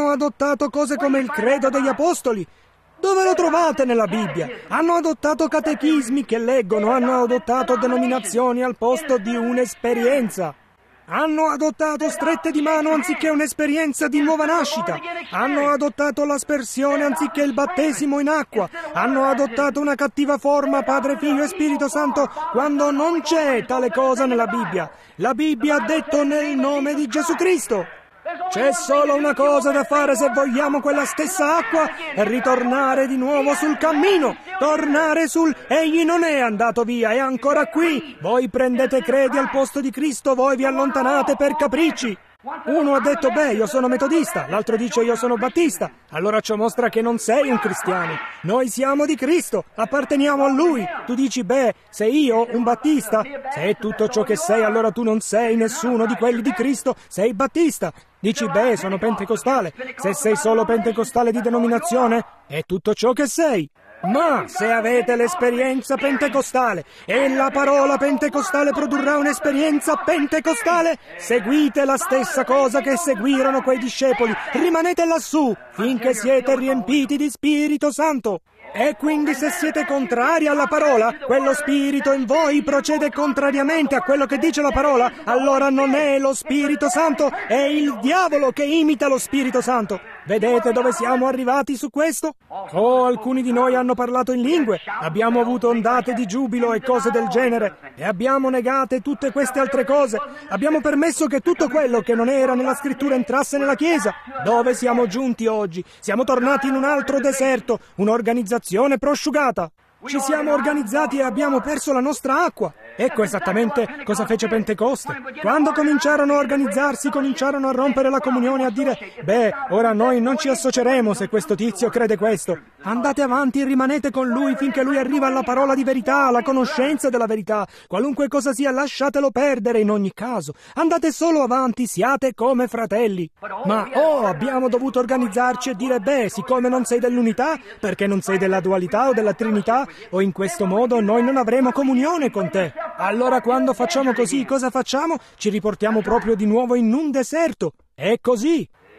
come il credo degli apostoli. Dove lo trovate nella Bibbia? Hanno adottato catechismi che leggono, hanno adottato denominazioni al posto di un'esperienza. Hanno adottato strette di mano anziché un'esperienza di nuova nascita. Hanno adottato l'aspersione anziché il battesimo in acqua. Hanno adottato una cattiva forma Padre, Figlio e Spirito Santo quando non c'è tale cosa nella Bibbia. La Bibbia ha detto nel nome di Gesù Cristo. C'è solo una cosa da fare se vogliamo quella stessa acqua e ritornare di nuovo sul cammino, tornare egli non è andato via, è ancora qui. Voi prendete credi al posto di Cristo, voi vi allontanate per capricci. Uno ha detto: beh, io sono metodista, l'altro dice: io sono battista. Allora ciò mostra che non sei un cristiano. Noi siamo di Cristo, apparteniamo a Lui. Tu dici: beh, sei io un battista? Se è tutto ciò che sei, allora tu non sei nessuno di quelli di Cristo, sei battista. Dici: beh, sono pentecostale. Se sei solo pentecostale di denominazione, è tutto ciò che sei. Ma se avete l'esperienza pentecostale e la parola pentecostale produrrà un'esperienza pentecostale, seguite la stessa cosa che seguirono quei discepoli. Rimanete lassù finché siete riempiti di Spirito Santo. E quindi se siete contrari alla parola, quello spirito in voi procede contrariamente a quello che dice la parola, allora non è lo Spirito Santo, è il diavolo che imita lo Spirito Santo. Vedete dove siamo arrivati su questo? Oh, alcuni di noi hanno parlato in lingue, abbiamo avuto ondate di giubilo e cose del genere, e abbiamo negate tutte queste altre cose. Abbiamo permesso che tutto quello che non era nella Scrittura entrasse nella Chiesa. Dove siamo giunti oggi? Siamo tornati in un altro deserto, un'organizzazione prosciugata. Ci siamo organizzati e abbiamo perso la nostra acqua. Ecco esattamente cosa fece Pentecoste. Quando cominciarono a organizzarsi, cominciarono a rompere la comunione e a dire: beh, ora noi non ci associeremo se questo tizio crede questo. Andate avanti e rimanete con lui finché lui arriva alla parola di verità, alla conoscenza della verità. Qualunque cosa sia, lasciatelo perdere in ogni caso. Andate solo avanti, siate come fratelli. Ma abbiamo dovuto organizzarci e dire: beh, siccome non sei dell'unità, perché non sei della dualità o della trinità, o in questo modo noi non avremo comunione con te. Allora quando facciamo così, cosa facciamo? Ci riportiamo proprio di nuovo in un deserto. È così.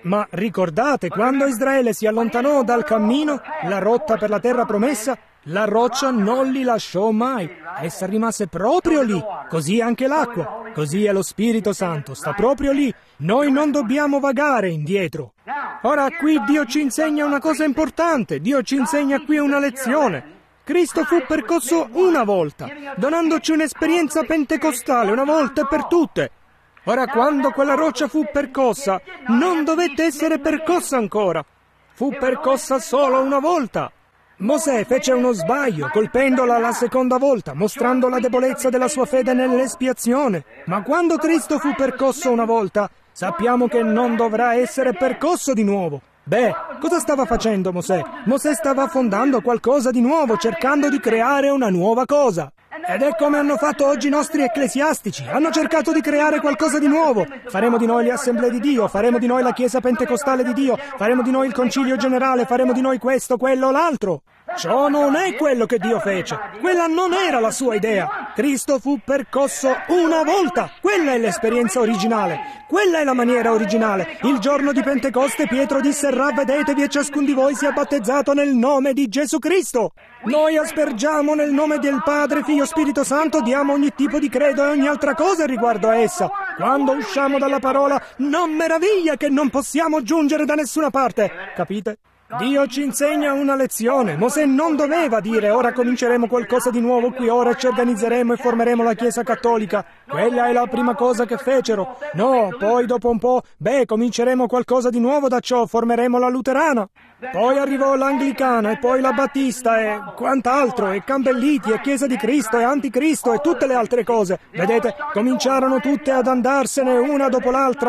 Ma ricordate, quando Israele si allontanò dal cammino, la rotta per la terra promessa, la roccia non li lasciò mai. Essa rimase proprio lì. Così anche l'acqua. Così è lo Spirito Santo. Sta proprio lì. Noi non dobbiamo vagare indietro. Ora qui Dio ci insegna una cosa importante. Dio ci insegna qui una lezione. Cristo fu percosso una volta, donandoci un'esperienza pentecostale una volta e per tutte. Ora, quando quella roccia fu percossa, non dovette essere percossa ancora. Fu percossa solo una volta. Mosè fece uno sbaglio, colpendola la seconda volta, mostrando la debolezza della sua fede nell'espiazione. Ma quando Cristo fu percosso una volta, sappiamo che non dovrà essere percosso di nuovo. Beh, cosa stava facendo Mosè? Mosè stava fondando qualcosa di nuovo, cercando di creare una nuova cosa. Ed è come hanno fatto oggi i nostri ecclesiastici. Hanno cercato di creare qualcosa di nuovo. Faremo di noi le assemblee di Dio, faremo di noi la Chiesa Pentecostale di Dio, faremo di noi il Concilio Generale, faremo di noi questo, quello, l'altro. Ciò non è quello che Dio fece. Quella non era la sua idea. Cristo fu percosso una volta. Quella è l'esperienza originale. Quella è la maniera originale. Il giorno di Pentecoste Pietro disse: ravvedetevi e ciascun di voi sia battezzato nel nome di Gesù Cristo. Noi aspergiamo nel nome del Padre, Figlio, Spirito Santo, diamo ogni tipo di credo e ogni altra cosa riguardo a essa. Quando usciamo dalla parola, non meraviglia che non possiamo giungere da nessuna parte. Capite? Dio ci insegna una lezione. Mosè non doveva dire: ora cominceremo qualcosa di nuovo qui, ora ci organizzeremo e formeremo la Chiesa Cattolica. Quella è la prima cosa che fecero. No, poi dopo un po', cominceremo qualcosa di nuovo da ciò, formeremo la Luterana. Poi arrivò l'Anglicana e poi la Battista e quant'altro, e Campbelliti e Chiesa di Cristo e Anticristo e tutte le altre cose. Vedete, cominciarono tutte ad andarsene una dopo l'altra,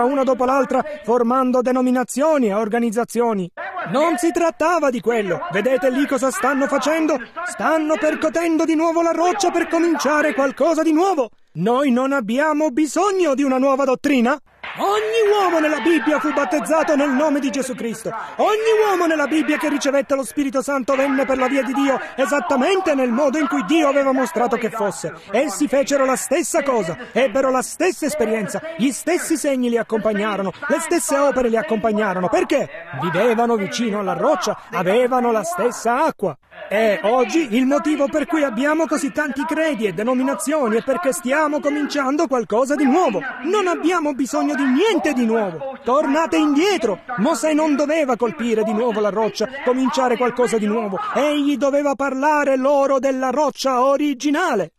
formando denominazioni e organizzazioni. Non si trattava di quello. Vedete lì cosa stanno facendo? Stanno percotendo di nuovo la roccia per cominciare qualcosa di nuovo. Noi non abbiamo bisogno di una nuova dottrina. Ogni uomo nella Bibbia fu battezzato nel nome di Gesù Cristo. Ogni uomo nella Bibbia che ricevette lo Spirito Santo venne per la via di Dio esattamente nel modo in cui Dio aveva mostrato che fosse. Essi fecero la stessa cosa, ebbero la stessa esperienza, gli stessi segni li accompagnarono, le stesse opere li accompagnarono. Perché? Vivevano vicino alla roccia, avevano la stessa acqua. E oggi il motivo per cui abbiamo così tanti credi e denominazioni è perché stiamo cominciando qualcosa di nuovo. Non abbiamo bisogno di niente di nuovo. Tornate indietro. Mosè non doveva colpire di nuovo la roccia, cominciare qualcosa di nuovo. Egli doveva parlare loro della roccia originale.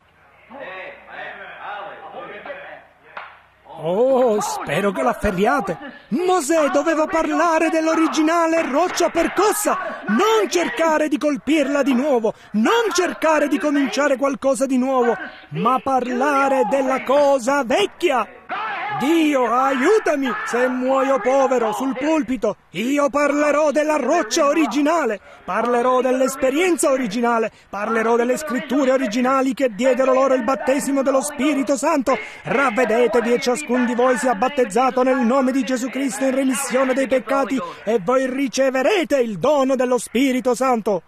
Oh, spero che l'afferriate. Mosè doveva parlare dell'originale roccia percossa, non cercare di colpirla di nuovo, non cercare di cominciare qualcosa di nuovo, ma parlare della cosa vecchia. Dio, aiutami se muoio povero sul pulpito. Io parlerò della roccia originale, parlerò dell'esperienza originale, parlerò delle scritture originali che diedero loro il battesimo dello Spirito Santo. Ravvedetevi e ciascun di voi sia battezzato nel nome di Gesù Cristo in remissione dei peccati e voi riceverete il dono dello Spirito Santo.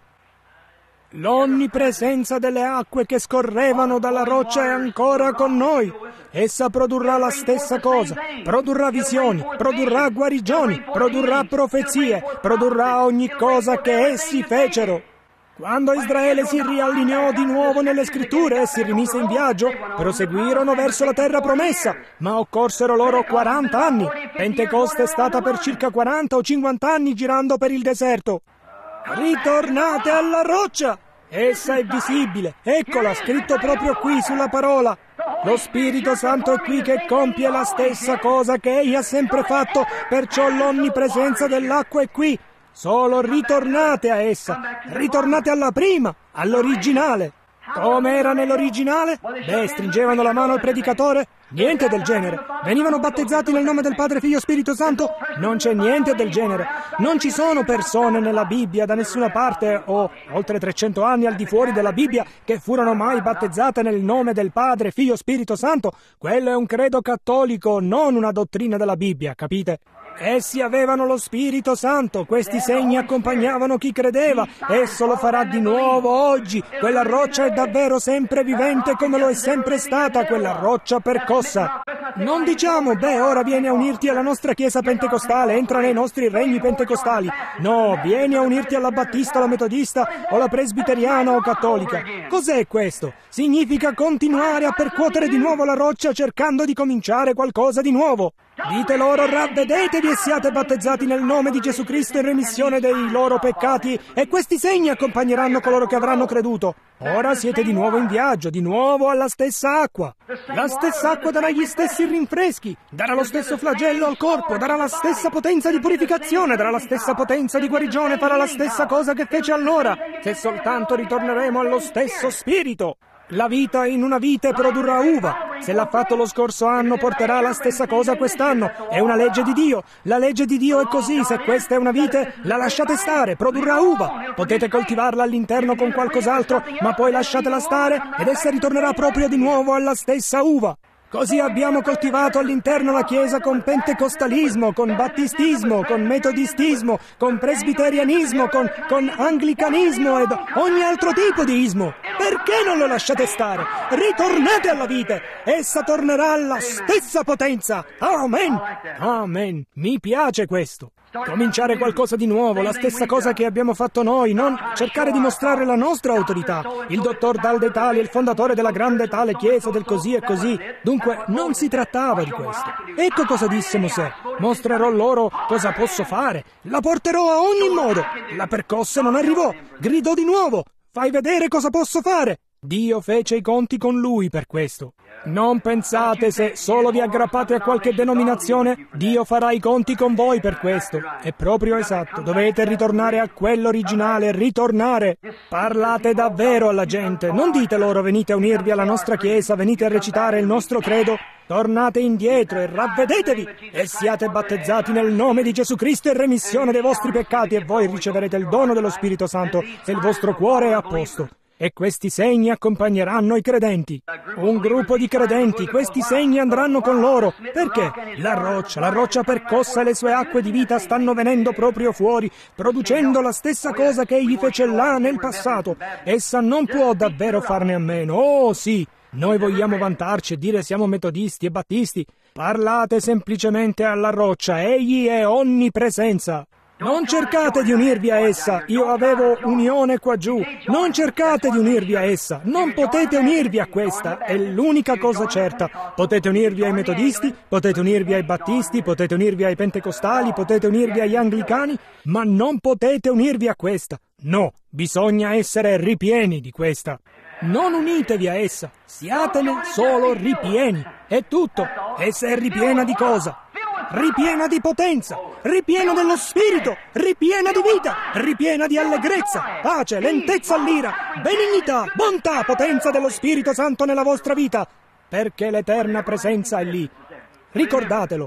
L'onnipresenza delle acque che scorrevano dalla roccia è ancora con noi. Essa produrrà la stessa cosa, produrrà visioni, produrrà guarigioni, produrrà profezie, produrrà ogni cosa che essi fecero. Quando Israele si riallineò di nuovo nelle scritture e si rimise in viaggio, proseguirono verso la terra promessa, ma occorsero loro 40 anni. Pentecoste è stata per circa 40 o 50 anni girando per il deserto. Ritornate alla roccia! Essa è visibile, eccola, scritto proprio qui sulla parola. Lo Spirito Santo è qui che compie la stessa cosa che Egli ha sempre fatto, perciò l'onnipresenza dell'acqua è qui. Solo ritornate a essa, ritornate alla prima, all'originale. Come era nell'originale? Stringevano la mano al predicatore? Niente del genere. Venivano battezzati nel nome del Padre, Figlio e Spirito Santo? Non c'è niente del genere. Non ci sono persone nella Bibbia da nessuna parte o oltre 300 anni al di fuori della Bibbia che furono mai battezzate nel nome del Padre, Figlio e Spirito Santo. Quello è un credo cattolico, non una dottrina della Bibbia, capite? Essi avevano lo Spirito Santo, questi segni accompagnavano chi credeva. Esso lo farà di nuovo oggi. Quella roccia è davvero sempre vivente come lo è sempre stata quella roccia percossa. Non diciamo, ora vieni a unirti alla nostra chiesa pentecostale, entra nei nostri regni pentecostali. No, vieni a unirti alla battista, alla metodista o alla presbiteriana o cattolica. Cos'è questo? Significa continuare a percuotere di nuovo la roccia cercando di cominciare qualcosa di nuovo. Dite loro, ravvedetevi e siate battezzati nel nome di Gesù Cristo in remissione dei loro peccati, e questi segni accompagneranno coloro che avranno creduto. Ora siete di nuovo in viaggio, di nuovo alla stessa acqua. La stessa acqua darà gli stessi rinfreschi, darà lo stesso flagello al corpo, darà la stessa potenza di purificazione, darà la stessa potenza di guarigione, farà la stessa cosa che fece allora, se soltanto ritorneremo allo stesso spirito. La vita in una vite produrrà uva. Se l'ha fatto lo scorso anno, porterà la stessa cosa quest'anno. È una legge di Dio. La legge di Dio è così. Se questa è una vite, la lasciate stare, produrrà uva. Potete coltivarla all'interno con qualcos'altro, ma poi lasciatela stare ed essa ritornerà proprio di nuovo alla stessa uva. Così abbiamo coltivato all'interno la Chiesa con pentecostalismo, con battistismo, con metodistismo, con presbiterianismo, con anglicanismo ed ogni altro tipo di ismo. Perché non lo lasciate stare? Ritornate alla vite! Essa tornerà alla stessa potenza! Amen! Amen! Mi piace questo! Cominciare qualcosa di nuovo, la stessa cosa che abbiamo fatto noi, non cercare di mostrare la nostra autorità. Il dottor Dal d'Italia, il fondatore della grande tale chiesa del così e così. Dunque, non si trattava di questo. Ecco cosa disse Mosè. Mostrerò loro cosa posso fare. La porterò a ogni modo. La percosse non arrivò. Gridò di nuovo. Fai vedere cosa posso fare. Dio fece i conti con lui per questo. Non pensate, se solo vi aggrappate a qualche denominazione, Dio farà i conti con voi per questo. È proprio esatto. Dovete ritornare a quello originale, ritornare. Parlate davvero alla gente. Non dite loro venite a unirvi alla nostra chiesa, venite a recitare il nostro credo. Tornate indietro e ravvedetevi e siate battezzati nel nome di Gesù Cristo in remissione dei vostri peccati e voi riceverete il dono dello Spirito Santo e il vostro cuore è a posto. E questi segni accompagneranno i credenti. Un gruppo di credenti, questi segni andranno con loro. Perché? La roccia percossa e le sue acque di vita stanno venendo proprio fuori, producendo la stessa cosa che egli fece là nel passato. Essa non può davvero farne a meno. Oh sì, noi vogliamo vantarci e dire siamo metodisti e battisti. Parlate semplicemente alla roccia, egli è onnipresenza. Non cercate di unirvi a essa, io avevo unione qua giù, non cercate di unirvi a essa, non potete unirvi a questa, è l'unica cosa certa. Potete unirvi ai metodisti, potete unirvi ai battisti, potete unirvi ai pentecostali, potete unirvi agli anglicani, ma non potete unirvi a questa. No, bisogna essere ripieni di questa. Non unitevi a essa, siatene solo ripieni, è tutto. Essa è ripiena di cosa? Ripiena di potenza, ripiena dello spirito, ripiena di vita, ripiena di allegrezza, pace, lentezza all'ira, benignità, bontà, potenza dello Spirito Santo nella vostra vita, perché l'eterna presenza è lì. Ricordatelo.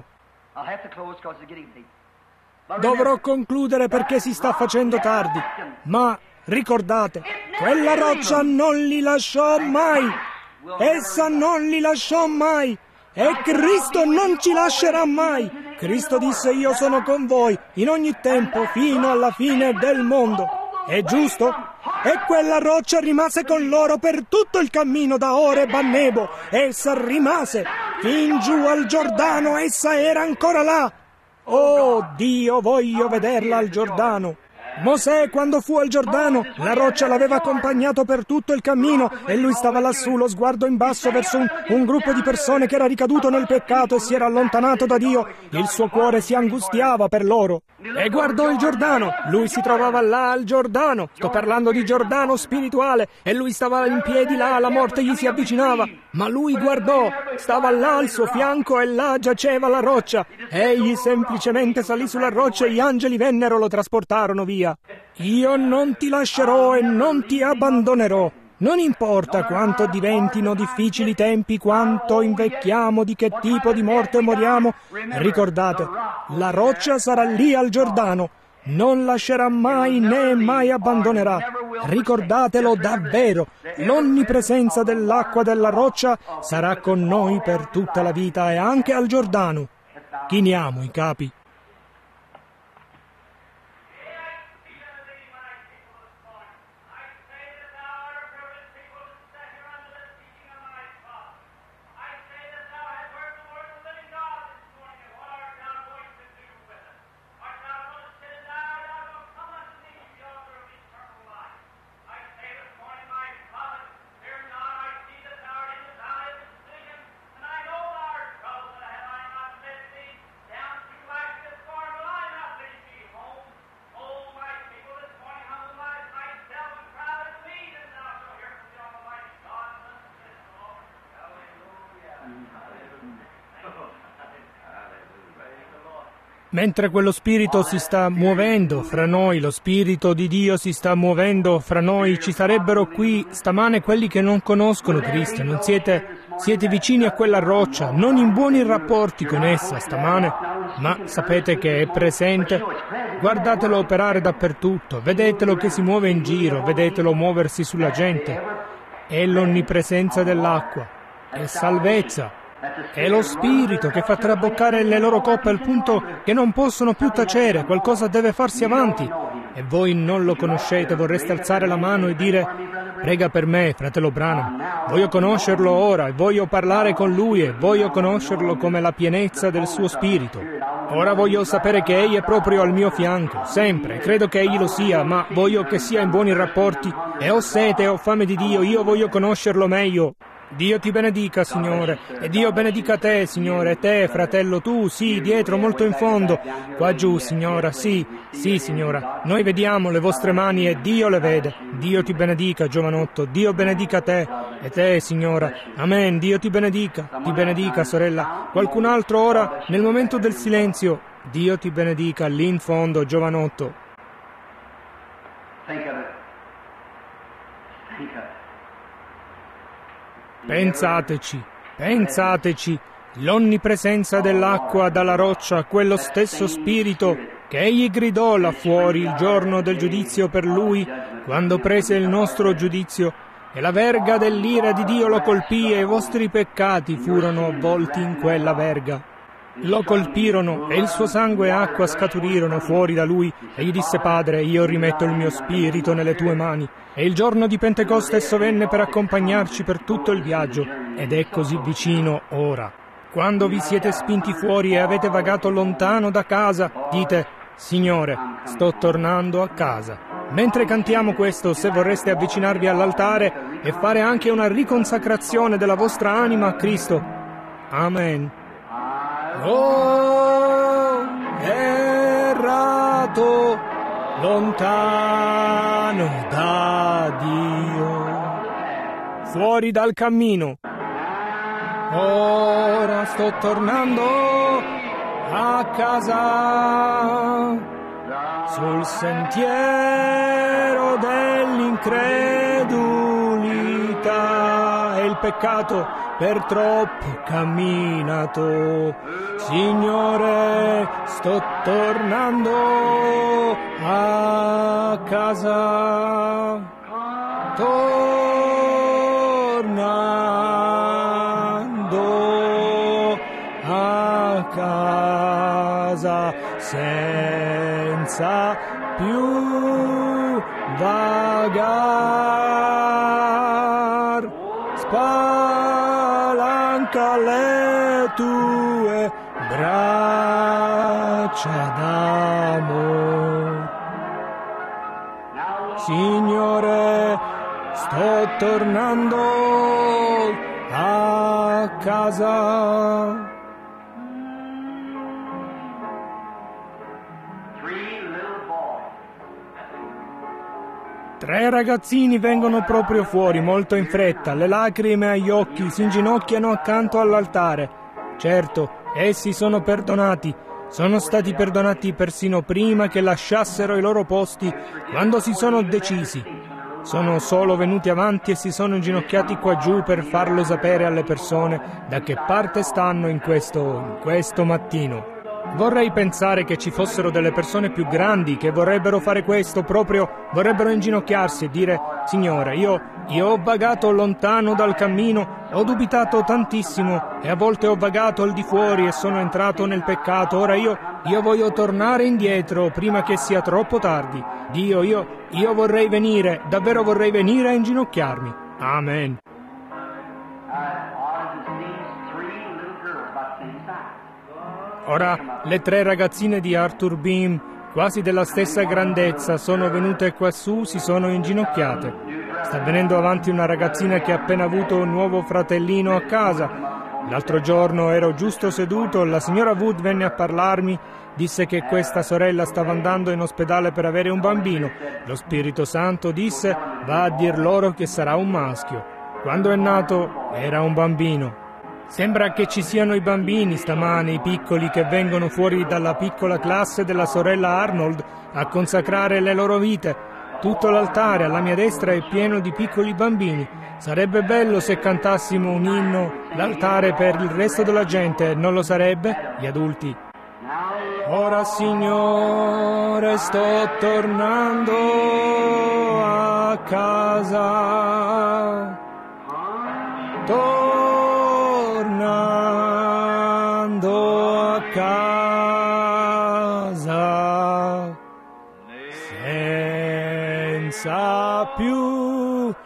Dovrò concludere perché si sta facendo tardi, ma ricordate, quella roccia non li lasciò mai, essa non li lasciò mai. E Cristo non ci lascerà mai. Cristo disse io sono con voi in ogni tempo fino alla fine del mondo. È giusto? E quella roccia rimase con loro per tutto il cammino da Oreb a Nebo. Essa rimase fin giù al Giordano, essa era ancora là. Oh Dio, voglio vederla al Giordano. Mosè, quando fu al Giordano, la roccia l'aveva accompagnato per tutto il cammino e lui stava lassù, lo sguardo in basso verso un gruppo di persone che era ricaduto nel peccato e si era allontanato da Dio. Il suo cuore si angustiava per loro. E guardò il Giordano. Lui si trovava là al Giordano. Sto parlando di Giordano spirituale. E lui stava in piedi là, la morte gli si avvicinava. Ma lui guardò, stava là al suo fianco e là giaceva la roccia. Egli semplicemente salì sulla roccia e gli angeli vennero, lo trasportarono via. Io non ti lascerò e non ti abbandonerò. Non importa quanto diventino difficili i tempi, quanto invecchiamo, di che tipo di morte moriamo, ricordate, la roccia sarà lì al Giordano, non lascerà mai né mai abbandonerà. Ricordatelo davvero, l'onnipresenza dell'acqua della roccia sarà con noi per tutta la vita e anche al Giordano. Chiniamo i capi. Mentre quello Spirito si sta muovendo fra noi, lo Spirito di Dio si sta muovendo fra noi, ci sarebbero qui stamane quelli che non conoscono Cristo, non siete vicini a quella roccia, non in buoni rapporti con essa stamane, ma sapete che è presente. Guardatelo operare dappertutto, vedetelo che si muove in giro, vedetelo muoversi sulla gente. È l'onnipresenza dell'acqua, è salvezza. È lo Spirito che fa traboccare le loro coppe al punto che non possono più tacere, qualcosa deve farsi avanti. E voi non lo conoscete, vorreste alzare la mano e dire: prega per me, fratello Branham, voglio conoscerlo ora e voglio parlare con lui e voglio conoscerlo come la pienezza del suo Spirito. Ora voglio sapere che egli è proprio al mio fianco, sempre, credo che egli lo sia, ma voglio che sia in buoni rapporti e ho sete, ho fame di Dio, io voglio conoscerlo meglio. Dio ti benedica, Signore, e Dio benedica te, Signore, e te, fratello, tu, sì, dietro, molto in fondo, qua giù, Signora, sì, Signora, noi vediamo le vostre mani e Dio le vede. Dio ti benedica, giovanotto, Dio benedica te, e te, Signora, amen, Dio ti benedica, sorella. Qualcun altro ora, nel momento del silenzio, Dio ti benedica, lì in fondo, giovanotto. Pensateci, l'onnipresenza dell'acqua dalla roccia, quello stesso Spirito che egli gridò là fuori il giorno del giudizio per lui, quando prese il nostro giudizio, e la verga dell'ira di Dio lo colpì e i vostri peccati furono avvolti in quella verga. Lo colpirono e il suo sangue e acqua scaturirono fuori da lui e gli disse: Padre, io rimetto il mio spirito nelle tue mani. E il giorno di Pentecoste esso venne per accompagnarci per tutto il viaggio ed è così vicino ora. Quando vi siete spinti fuori e avete vagato lontano da casa, dite: Signore, sto tornando a casa. Mentre cantiamo questo, se vorreste avvicinarvi all'altare e fare anche una riconsacrazione della vostra anima a Cristo. Amen. Oh, errato, lontano da Dio, fuori dal cammino. Ora sto tornando a casa, sul sentiero dell'incredulità e il peccato per troppo camminato. Signore, sto tornando a casa, tornando a casa senza più vagar. Spalanca le tue braccia d'amor. Signore, sto tornando a casa. Tre ragazzini vengono proprio fuori, molto in fretta, le lacrime agli occhi, si inginocchiano accanto all'altare. Certo, essi sono perdonati. Sono stati perdonati persino prima che lasciassero i loro posti, quando si sono decisi. Sono solo venuti avanti e si sono inginocchiati qua giù per farlo sapere alle persone da che parte stanno in questo mattino. Vorrei pensare che ci fossero delle persone più grandi che vorrebbero fare questo, proprio vorrebbero inginocchiarsi e dire: Signore, io ho vagato lontano dal cammino, ho dubitato tantissimo e a volte ho vagato al di fuori e sono entrato nel peccato. Ora io voglio tornare indietro prima che sia troppo tardi. Dio, io vorrei venire, davvero vorrei venire a inginocchiarmi. Amen. Ora, le tre ragazzine di Arthur Beam, quasi della stessa grandezza, sono venute quassù, si sono inginocchiate. Sta venendo avanti una ragazzina che ha appena avuto un nuovo fratellino a casa. L'altro giorno ero giusto seduto, la signora Wood venne a parlarmi, disse che questa sorella stava andando in ospedale per avere un bambino. Lo Spirito Santo disse: va a dir loro che sarà un maschio. Quando è nato era un bambino. Sembra che ci siano i bambini stamane, i piccoli che vengono fuori dalla piccola classe della sorella Arnold a consacrare le loro vite. Tutto l'altare alla mia destra è pieno di piccoli bambini. Sarebbe bello se cantassimo un inno, l'altare per il resto della gente, non lo sarebbe? Gli adulti. Ora, Signore, sto tornando a casa. Tornando a casa, senza più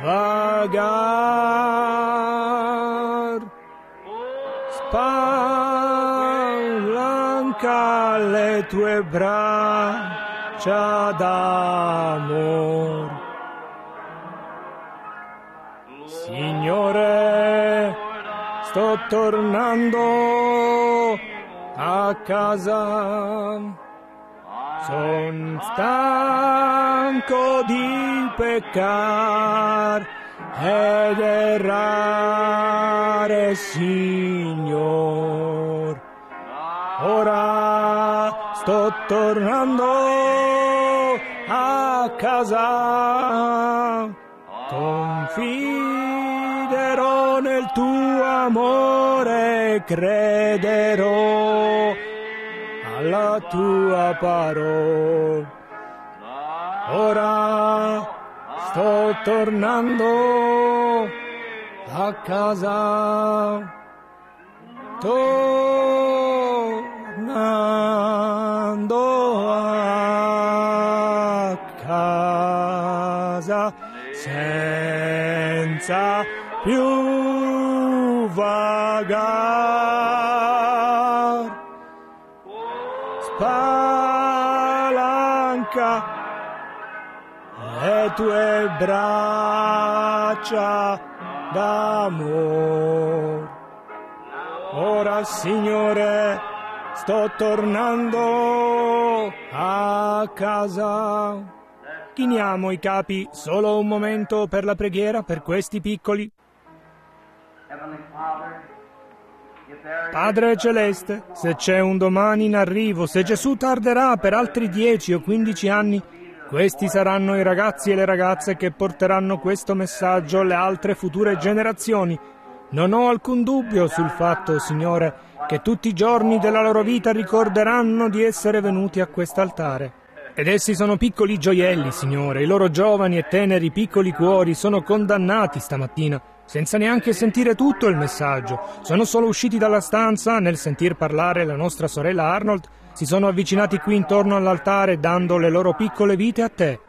vagar, spalanca le tue braccia d'amor. Signore, sto tornando a casa, son stanco di peccar ed errare, Signor. Ora sto tornando a casa, confiderò nel tuo amore, crederò alla tua parola. Ora sto tornando a casa, tornando a casa, senza più vagar, spalanca le tue braccia d'amor. Ora, Signore, sto tornando a casa. Chiniamo i capi solo un momento per la preghiera per questi piccoli. Padre Celeste, se c'è un domani in arrivo, se Gesù tarderà per altri 10 o 15 anni, questi saranno i ragazzi e le ragazze che porteranno questo messaggio alle altre future generazioni. Non ho alcun dubbio sul fatto, Signore, che tutti i giorni della loro vita ricorderanno di essere venuti a quest'altare. Ed essi sono piccoli gioielli, Signore. I loro giovani e teneri piccoli cuori sono condannati stamattina, senza neanche sentire tutto il messaggio. Sono solo usciti dalla stanza, nel sentir parlare la nostra sorella Arnold, si sono avvicinati qui intorno all'altare dando le loro piccole vite a Te.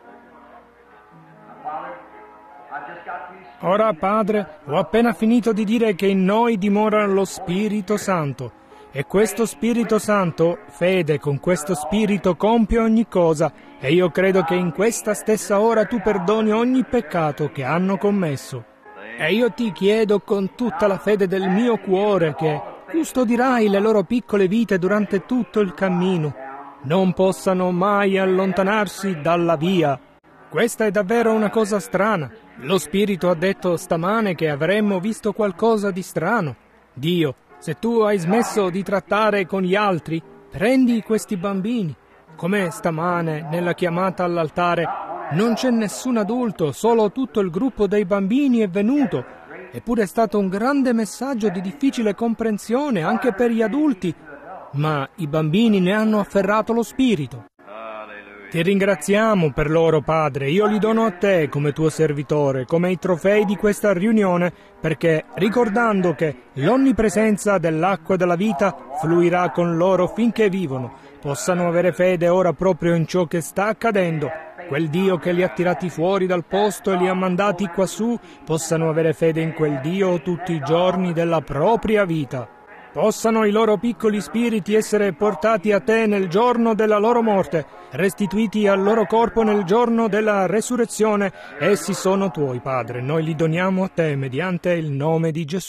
Ora, Padre, ho appena finito di dire che in noi dimora lo Spirito Santo. E questo Spirito Santo, fede, con questo Spirito compie ogni cosa, e io credo che in questa stessa ora tu perdoni ogni peccato che hanno commesso. E io ti chiedo con tutta la fede del mio cuore che custodirai le loro piccole vite durante tutto il cammino, non possano mai allontanarsi dalla via. Questa è davvero una cosa strana. Lo Spirito ha detto stamane che avremmo visto qualcosa di strano. Dio, se tu hai smesso di trattare con gli altri, prendi questi bambini. Come stamane, nella chiamata all'altare, non c'è nessun adulto, solo tutto il gruppo dei bambini è venuto. Eppure è stato un grande messaggio di difficile comprensione anche per gli adulti, ma i bambini ne hanno afferrato lo spirito. Ti ringraziamo per loro, Padre. Io li dono a Te come tuo servitore, come i trofei di questa riunione, perché ricordando che l'onnipresenza dell'acqua della vita fluirà con loro finché vivono, possano avere fede ora proprio in ciò che sta accadendo. Quel Dio che li ha tirati fuori dal posto e li ha mandati quassù, possano avere fede in quel Dio tutti i giorni della propria vita. Possano i loro piccoli spiriti essere portati a Te nel giorno della loro morte, restituiti al loro corpo nel giorno della resurrezione. Essi sono Tuoi, Padre, noi li doniamo a Te mediante il nome di Gesù.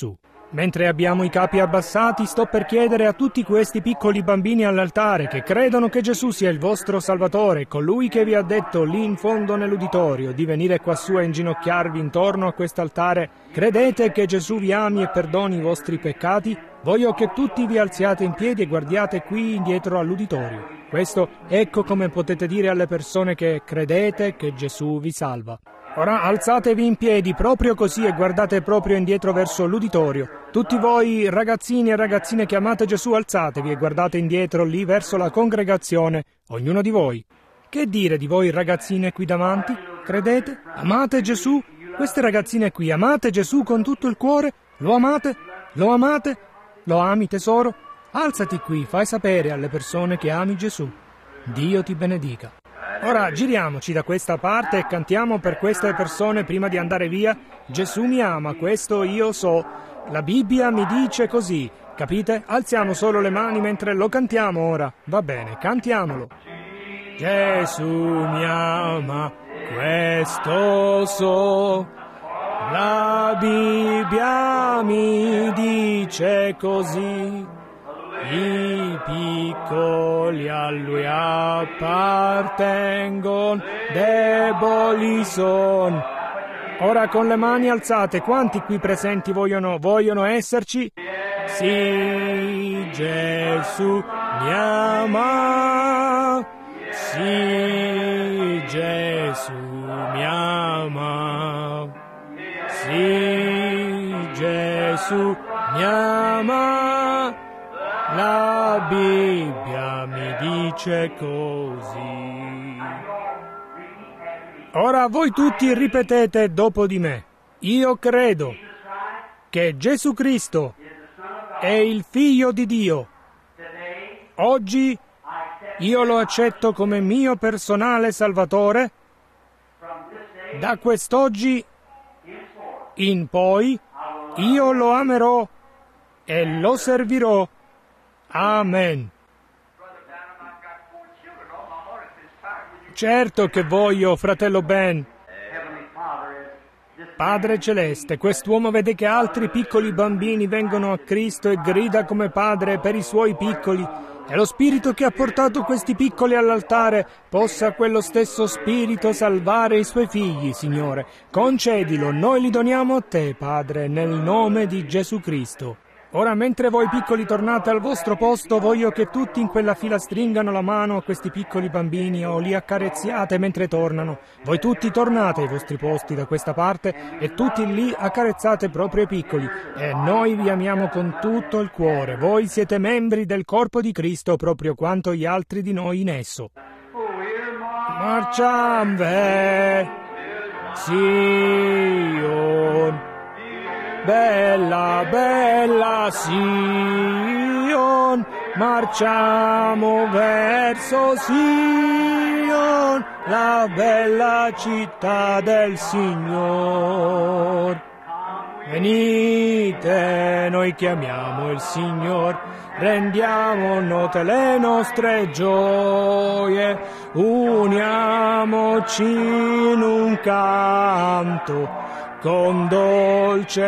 Mentre abbiamo i capi abbassati, sto per chiedere a tutti questi piccoli bambini all'altare che credono che Gesù sia il vostro Salvatore, colui che vi ha detto lì in fondo nell'uditorio di venire quassù a inginocchiarvi intorno a quest'altare, credete che Gesù vi ami e perdoni i vostri peccati? Voglio che tutti vi alziate in piedi e guardiate qui indietro all'uditorio. Questo ecco come potete dire alle persone che credete che Gesù vi salva. Ora alzatevi in piedi proprio così e guardate proprio indietro verso l'uditorio. Tutti voi ragazzini e ragazzine che amate Gesù, alzatevi e guardate indietro lì verso la congregazione, ognuno di voi. Che dire di voi ragazzine qui davanti? Credete? Amate Gesù? Queste ragazzine qui, amate Gesù con tutto il cuore? Lo amate? Lo amate? Lo ami, tesoro? Alzati qui, fai sapere alle persone che ami Gesù. Dio ti benedica. Ora giriamoci da questa parte e cantiamo per queste persone prima di andare via. Gesù mi ama, questo io so. La Bibbia mi dice così, capite? Alziamo solo le mani mentre lo cantiamo ora. Va bene, cantiamolo. Gesù mi ama, questo so. La Bibbia mi dice così. I piccoli a lui appartengono, deboli son. Ora con le mani alzate, quanti qui presenti vogliono esserci? Sì, Gesù mi ama. Sì, Gesù mi ama. Sì, Gesù mi ama. La Bibbia mi dice così. Ora voi tutti ripetete dopo di me. Io credo che Gesù Cristo è il Figlio di Dio. Oggi io lo accetto come mio personale Salvatore. Da quest'oggi in poi io lo amerò e lo servirò. Amen. Certo che voglio, fratello Ben. Padre Celeste, quest'uomo vede che altri piccoli bambini vengono a Cristo e grida come padre per i suoi piccoli. E lo spirito che ha portato questi piccoli all'altare possa quello stesso spirito salvare i suoi figli, Signore. Concedilo, noi li doniamo a te, Padre, nel nome di Gesù Cristo. Ora, mentre voi piccoli tornate al vostro posto, voglio che tutti in quella fila stringano la mano a questi piccoli bambini o li accarezziate mentre tornano. Voi tutti tornate ai vostri posti da questa parte e tutti lì accarezzate proprio i piccoli. E noi vi amiamo con tutto il cuore. Voi siete membri del corpo di Cristo proprio quanto gli altri di noi in esso. Marciam ve, Sion. Bella, bella Sion, marciamo verso Sion, la bella città del Signor. Venite, noi chiamiamo il Signor, rendiamo note le nostre gioie, uniamoci in un canto, con dolce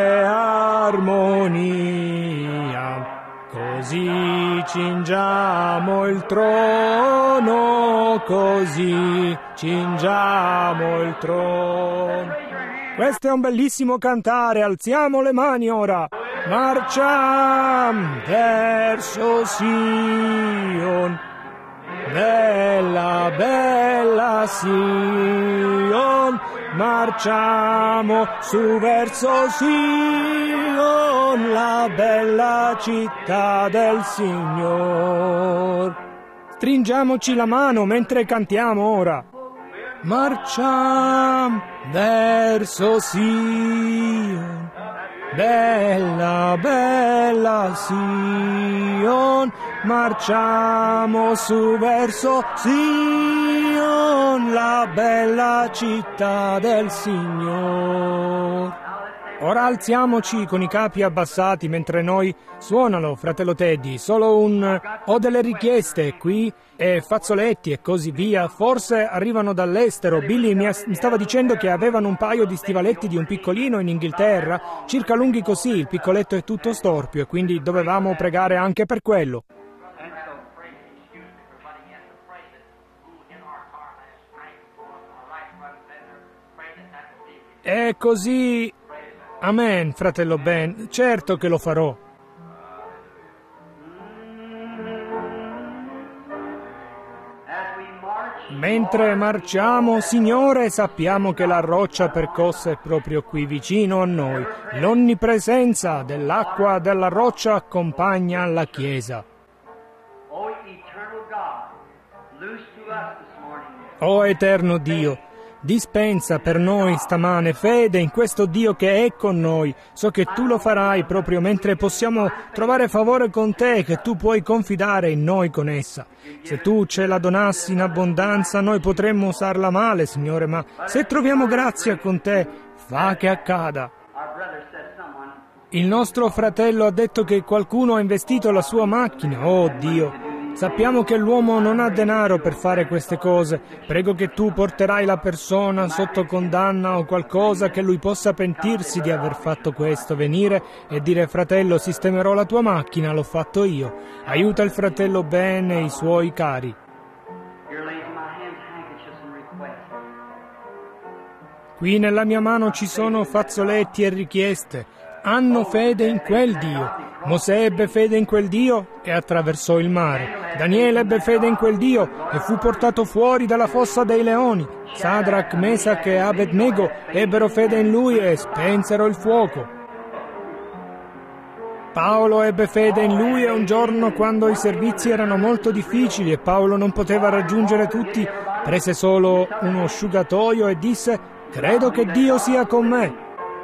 armonia, così cingiamo il trono, così cingiamo il trono. Questo è un bellissimo cantare, alziamo le mani ora. Marciam verso Sion, bella, bella Sion, marciamo su verso Sion, la bella città del Signor. Stringiamoci la mano mentre cantiamo ora. Marciamo verso Sion, bella, bella Sion, marciamo su verso Sion, la bella città del Signor. Ora alziamoci con i capi abbassati mentre noi... Suonalo, fratello Teddy, solo un... Ho delle richieste qui, e fazzoletti e così via. Forse arrivano dall'estero. Billy mi stava dicendo che avevano un paio di stivaletti di un piccolino in Inghilterra, circa lunghi così, il piccoletto è tutto storpio, e quindi dovevamo pregare anche per quello. E così... Amen, fratello Ben, certo che lo farò. Mentre marciamo, Signore, sappiamo che la roccia percossa è proprio qui vicino a noi. L'onnipresenza dell'acqua della roccia accompagna la Chiesa. O eterno Dio, dispensa per noi stamane fede in questo Dio che è con noi. So che tu lo farai proprio mentre possiamo trovare favore con te, che tu puoi confidare in noi con essa. Se tu ce la donassi in abbondanza, noi potremmo usarla male, Signore, ma se troviamo grazia con te, fa che accada. Il nostro fratello ha detto che qualcuno ha investito la sua macchina. Oh Dio! Sappiamo che l'uomo non ha denaro per fare queste cose. Prego che tu porterai la persona sotto condanna o qualcosa che lui possa pentirsi di aver fatto questo, venire e dire: fratello, sistemerò la tua macchina, l'ho fatto io. Aiuta il fratello Ben e i suoi cari. Qui nella mia mano ci sono fazzoletti e richieste. Hanno fede in quel Dio. Mosè ebbe fede in quel Dio e attraversò il mare. Daniele ebbe fede in quel Dio e fu portato fuori dalla fossa dei leoni. Sadrach, Mesach e Abednego ebbero fede in lui e spensero il fuoco. Paolo ebbe fede in lui e un giorno, quando i servizi erano molto difficili e Paolo non poteva raggiungere tutti, prese solo uno asciugatoio e disse: credo che Dio sia con me.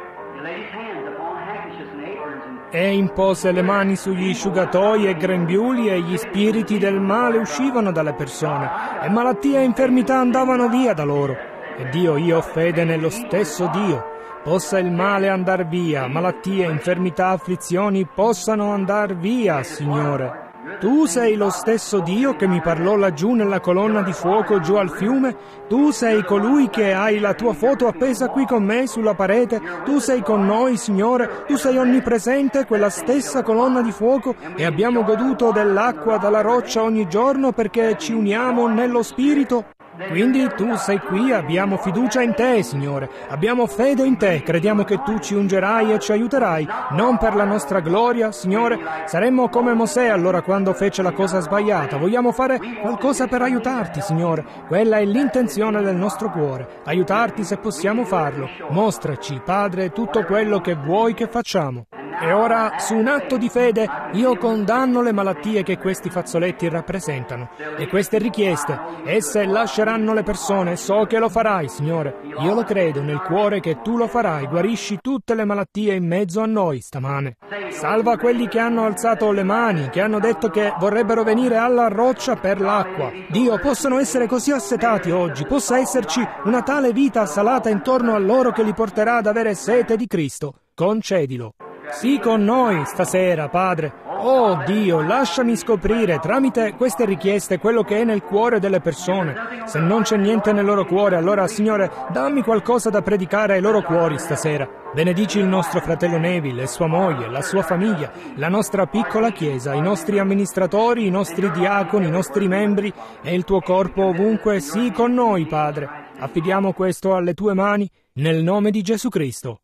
E impose le mani sugli asciugatoi e grembiuli e gli spiriti del male uscivano dalle persone e malattia e infermità andavano via da loro. E io ho fede nello stesso Dio. Possa il male andar via, malattie, infermità, afflizioni possano andar via, Signore. Tu sei lo stesso Dio che mi parlò laggiù nella colonna di fuoco giù al fiume. Tu sei colui che hai la tua foto appesa qui con me sulla parete. Tu sei con noi, Signore. Tu sei onnipresente, quella stessa colonna di fuoco, e abbiamo goduto dell'acqua dalla roccia ogni giorno perché ci uniamo nello Spirito. Quindi tu sei qui, abbiamo fiducia in te, Signore, abbiamo fede in te, crediamo che tu ci ungerai e ci aiuterai, non per la nostra gloria, Signore. Saremmo come Mosè allora quando fece la cosa sbagliata. Vogliamo fare qualcosa per aiutarti, Signore. Quella è l'intenzione del nostro cuore, aiutarti se possiamo farlo. Mostraci, Padre, tutto quello che vuoi che facciamo. E ora, su un atto di fede, io condanno le malattie che questi fazzoletti rappresentano e queste richieste. Esse lasceranno le persone. So che lo farai, Signore. Io lo credo nel cuore che tu lo farai. Guarisci tutte le malattie in mezzo a noi stamane. Salva quelli che hanno alzato le mani, che hanno detto che vorrebbero venire alla roccia per l'acqua. Dio, possano essere così assetati oggi. Possa esserci una tale vita salata intorno a loro che li porterà ad avere sete di Cristo. Concedilo. Sii con noi stasera, Padre. Oh Dio, lasciami scoprire tramite queste richieste quello che è nel cuore delle persone. Se non c'è niente nel loro cuore, allora, Signore, dammi qualcosa da predicare ai loro cuori stasera. Benedici il nostro fratello Neville e sua moglie, la sua famiglia, la nostra piccola chiesa, i nostri amministratori, i nostri diaconi, i nostri membri e il tuo corpo ovunque. Sii con noi, Padre. Affidiamo questo alle tue mani, nel nome di Gesù Cristo.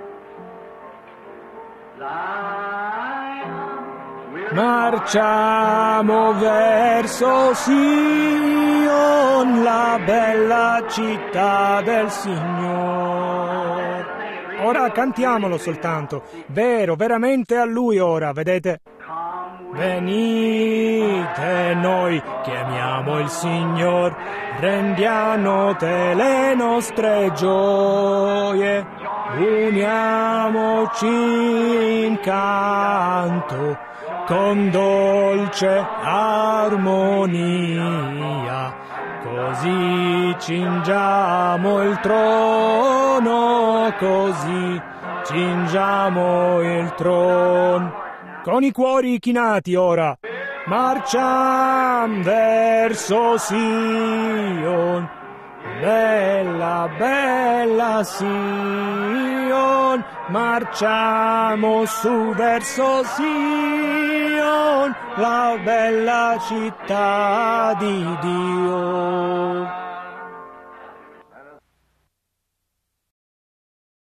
Marciamo verso Sion, la bella città del Signore. Ora cantiamolo soltanto, veramente a Lui ora, vedete? Venite, noi chiamiamo il Signor, rendiamo te le nostre gioie, uniamoci in canto con dolce armonia, così cingiamo il trono, così cingiamo il trono. Con i cuori chinati ora, marciam verso Sion, bella, bella Sion, marciamo su verso Sion, la bella città di Dio.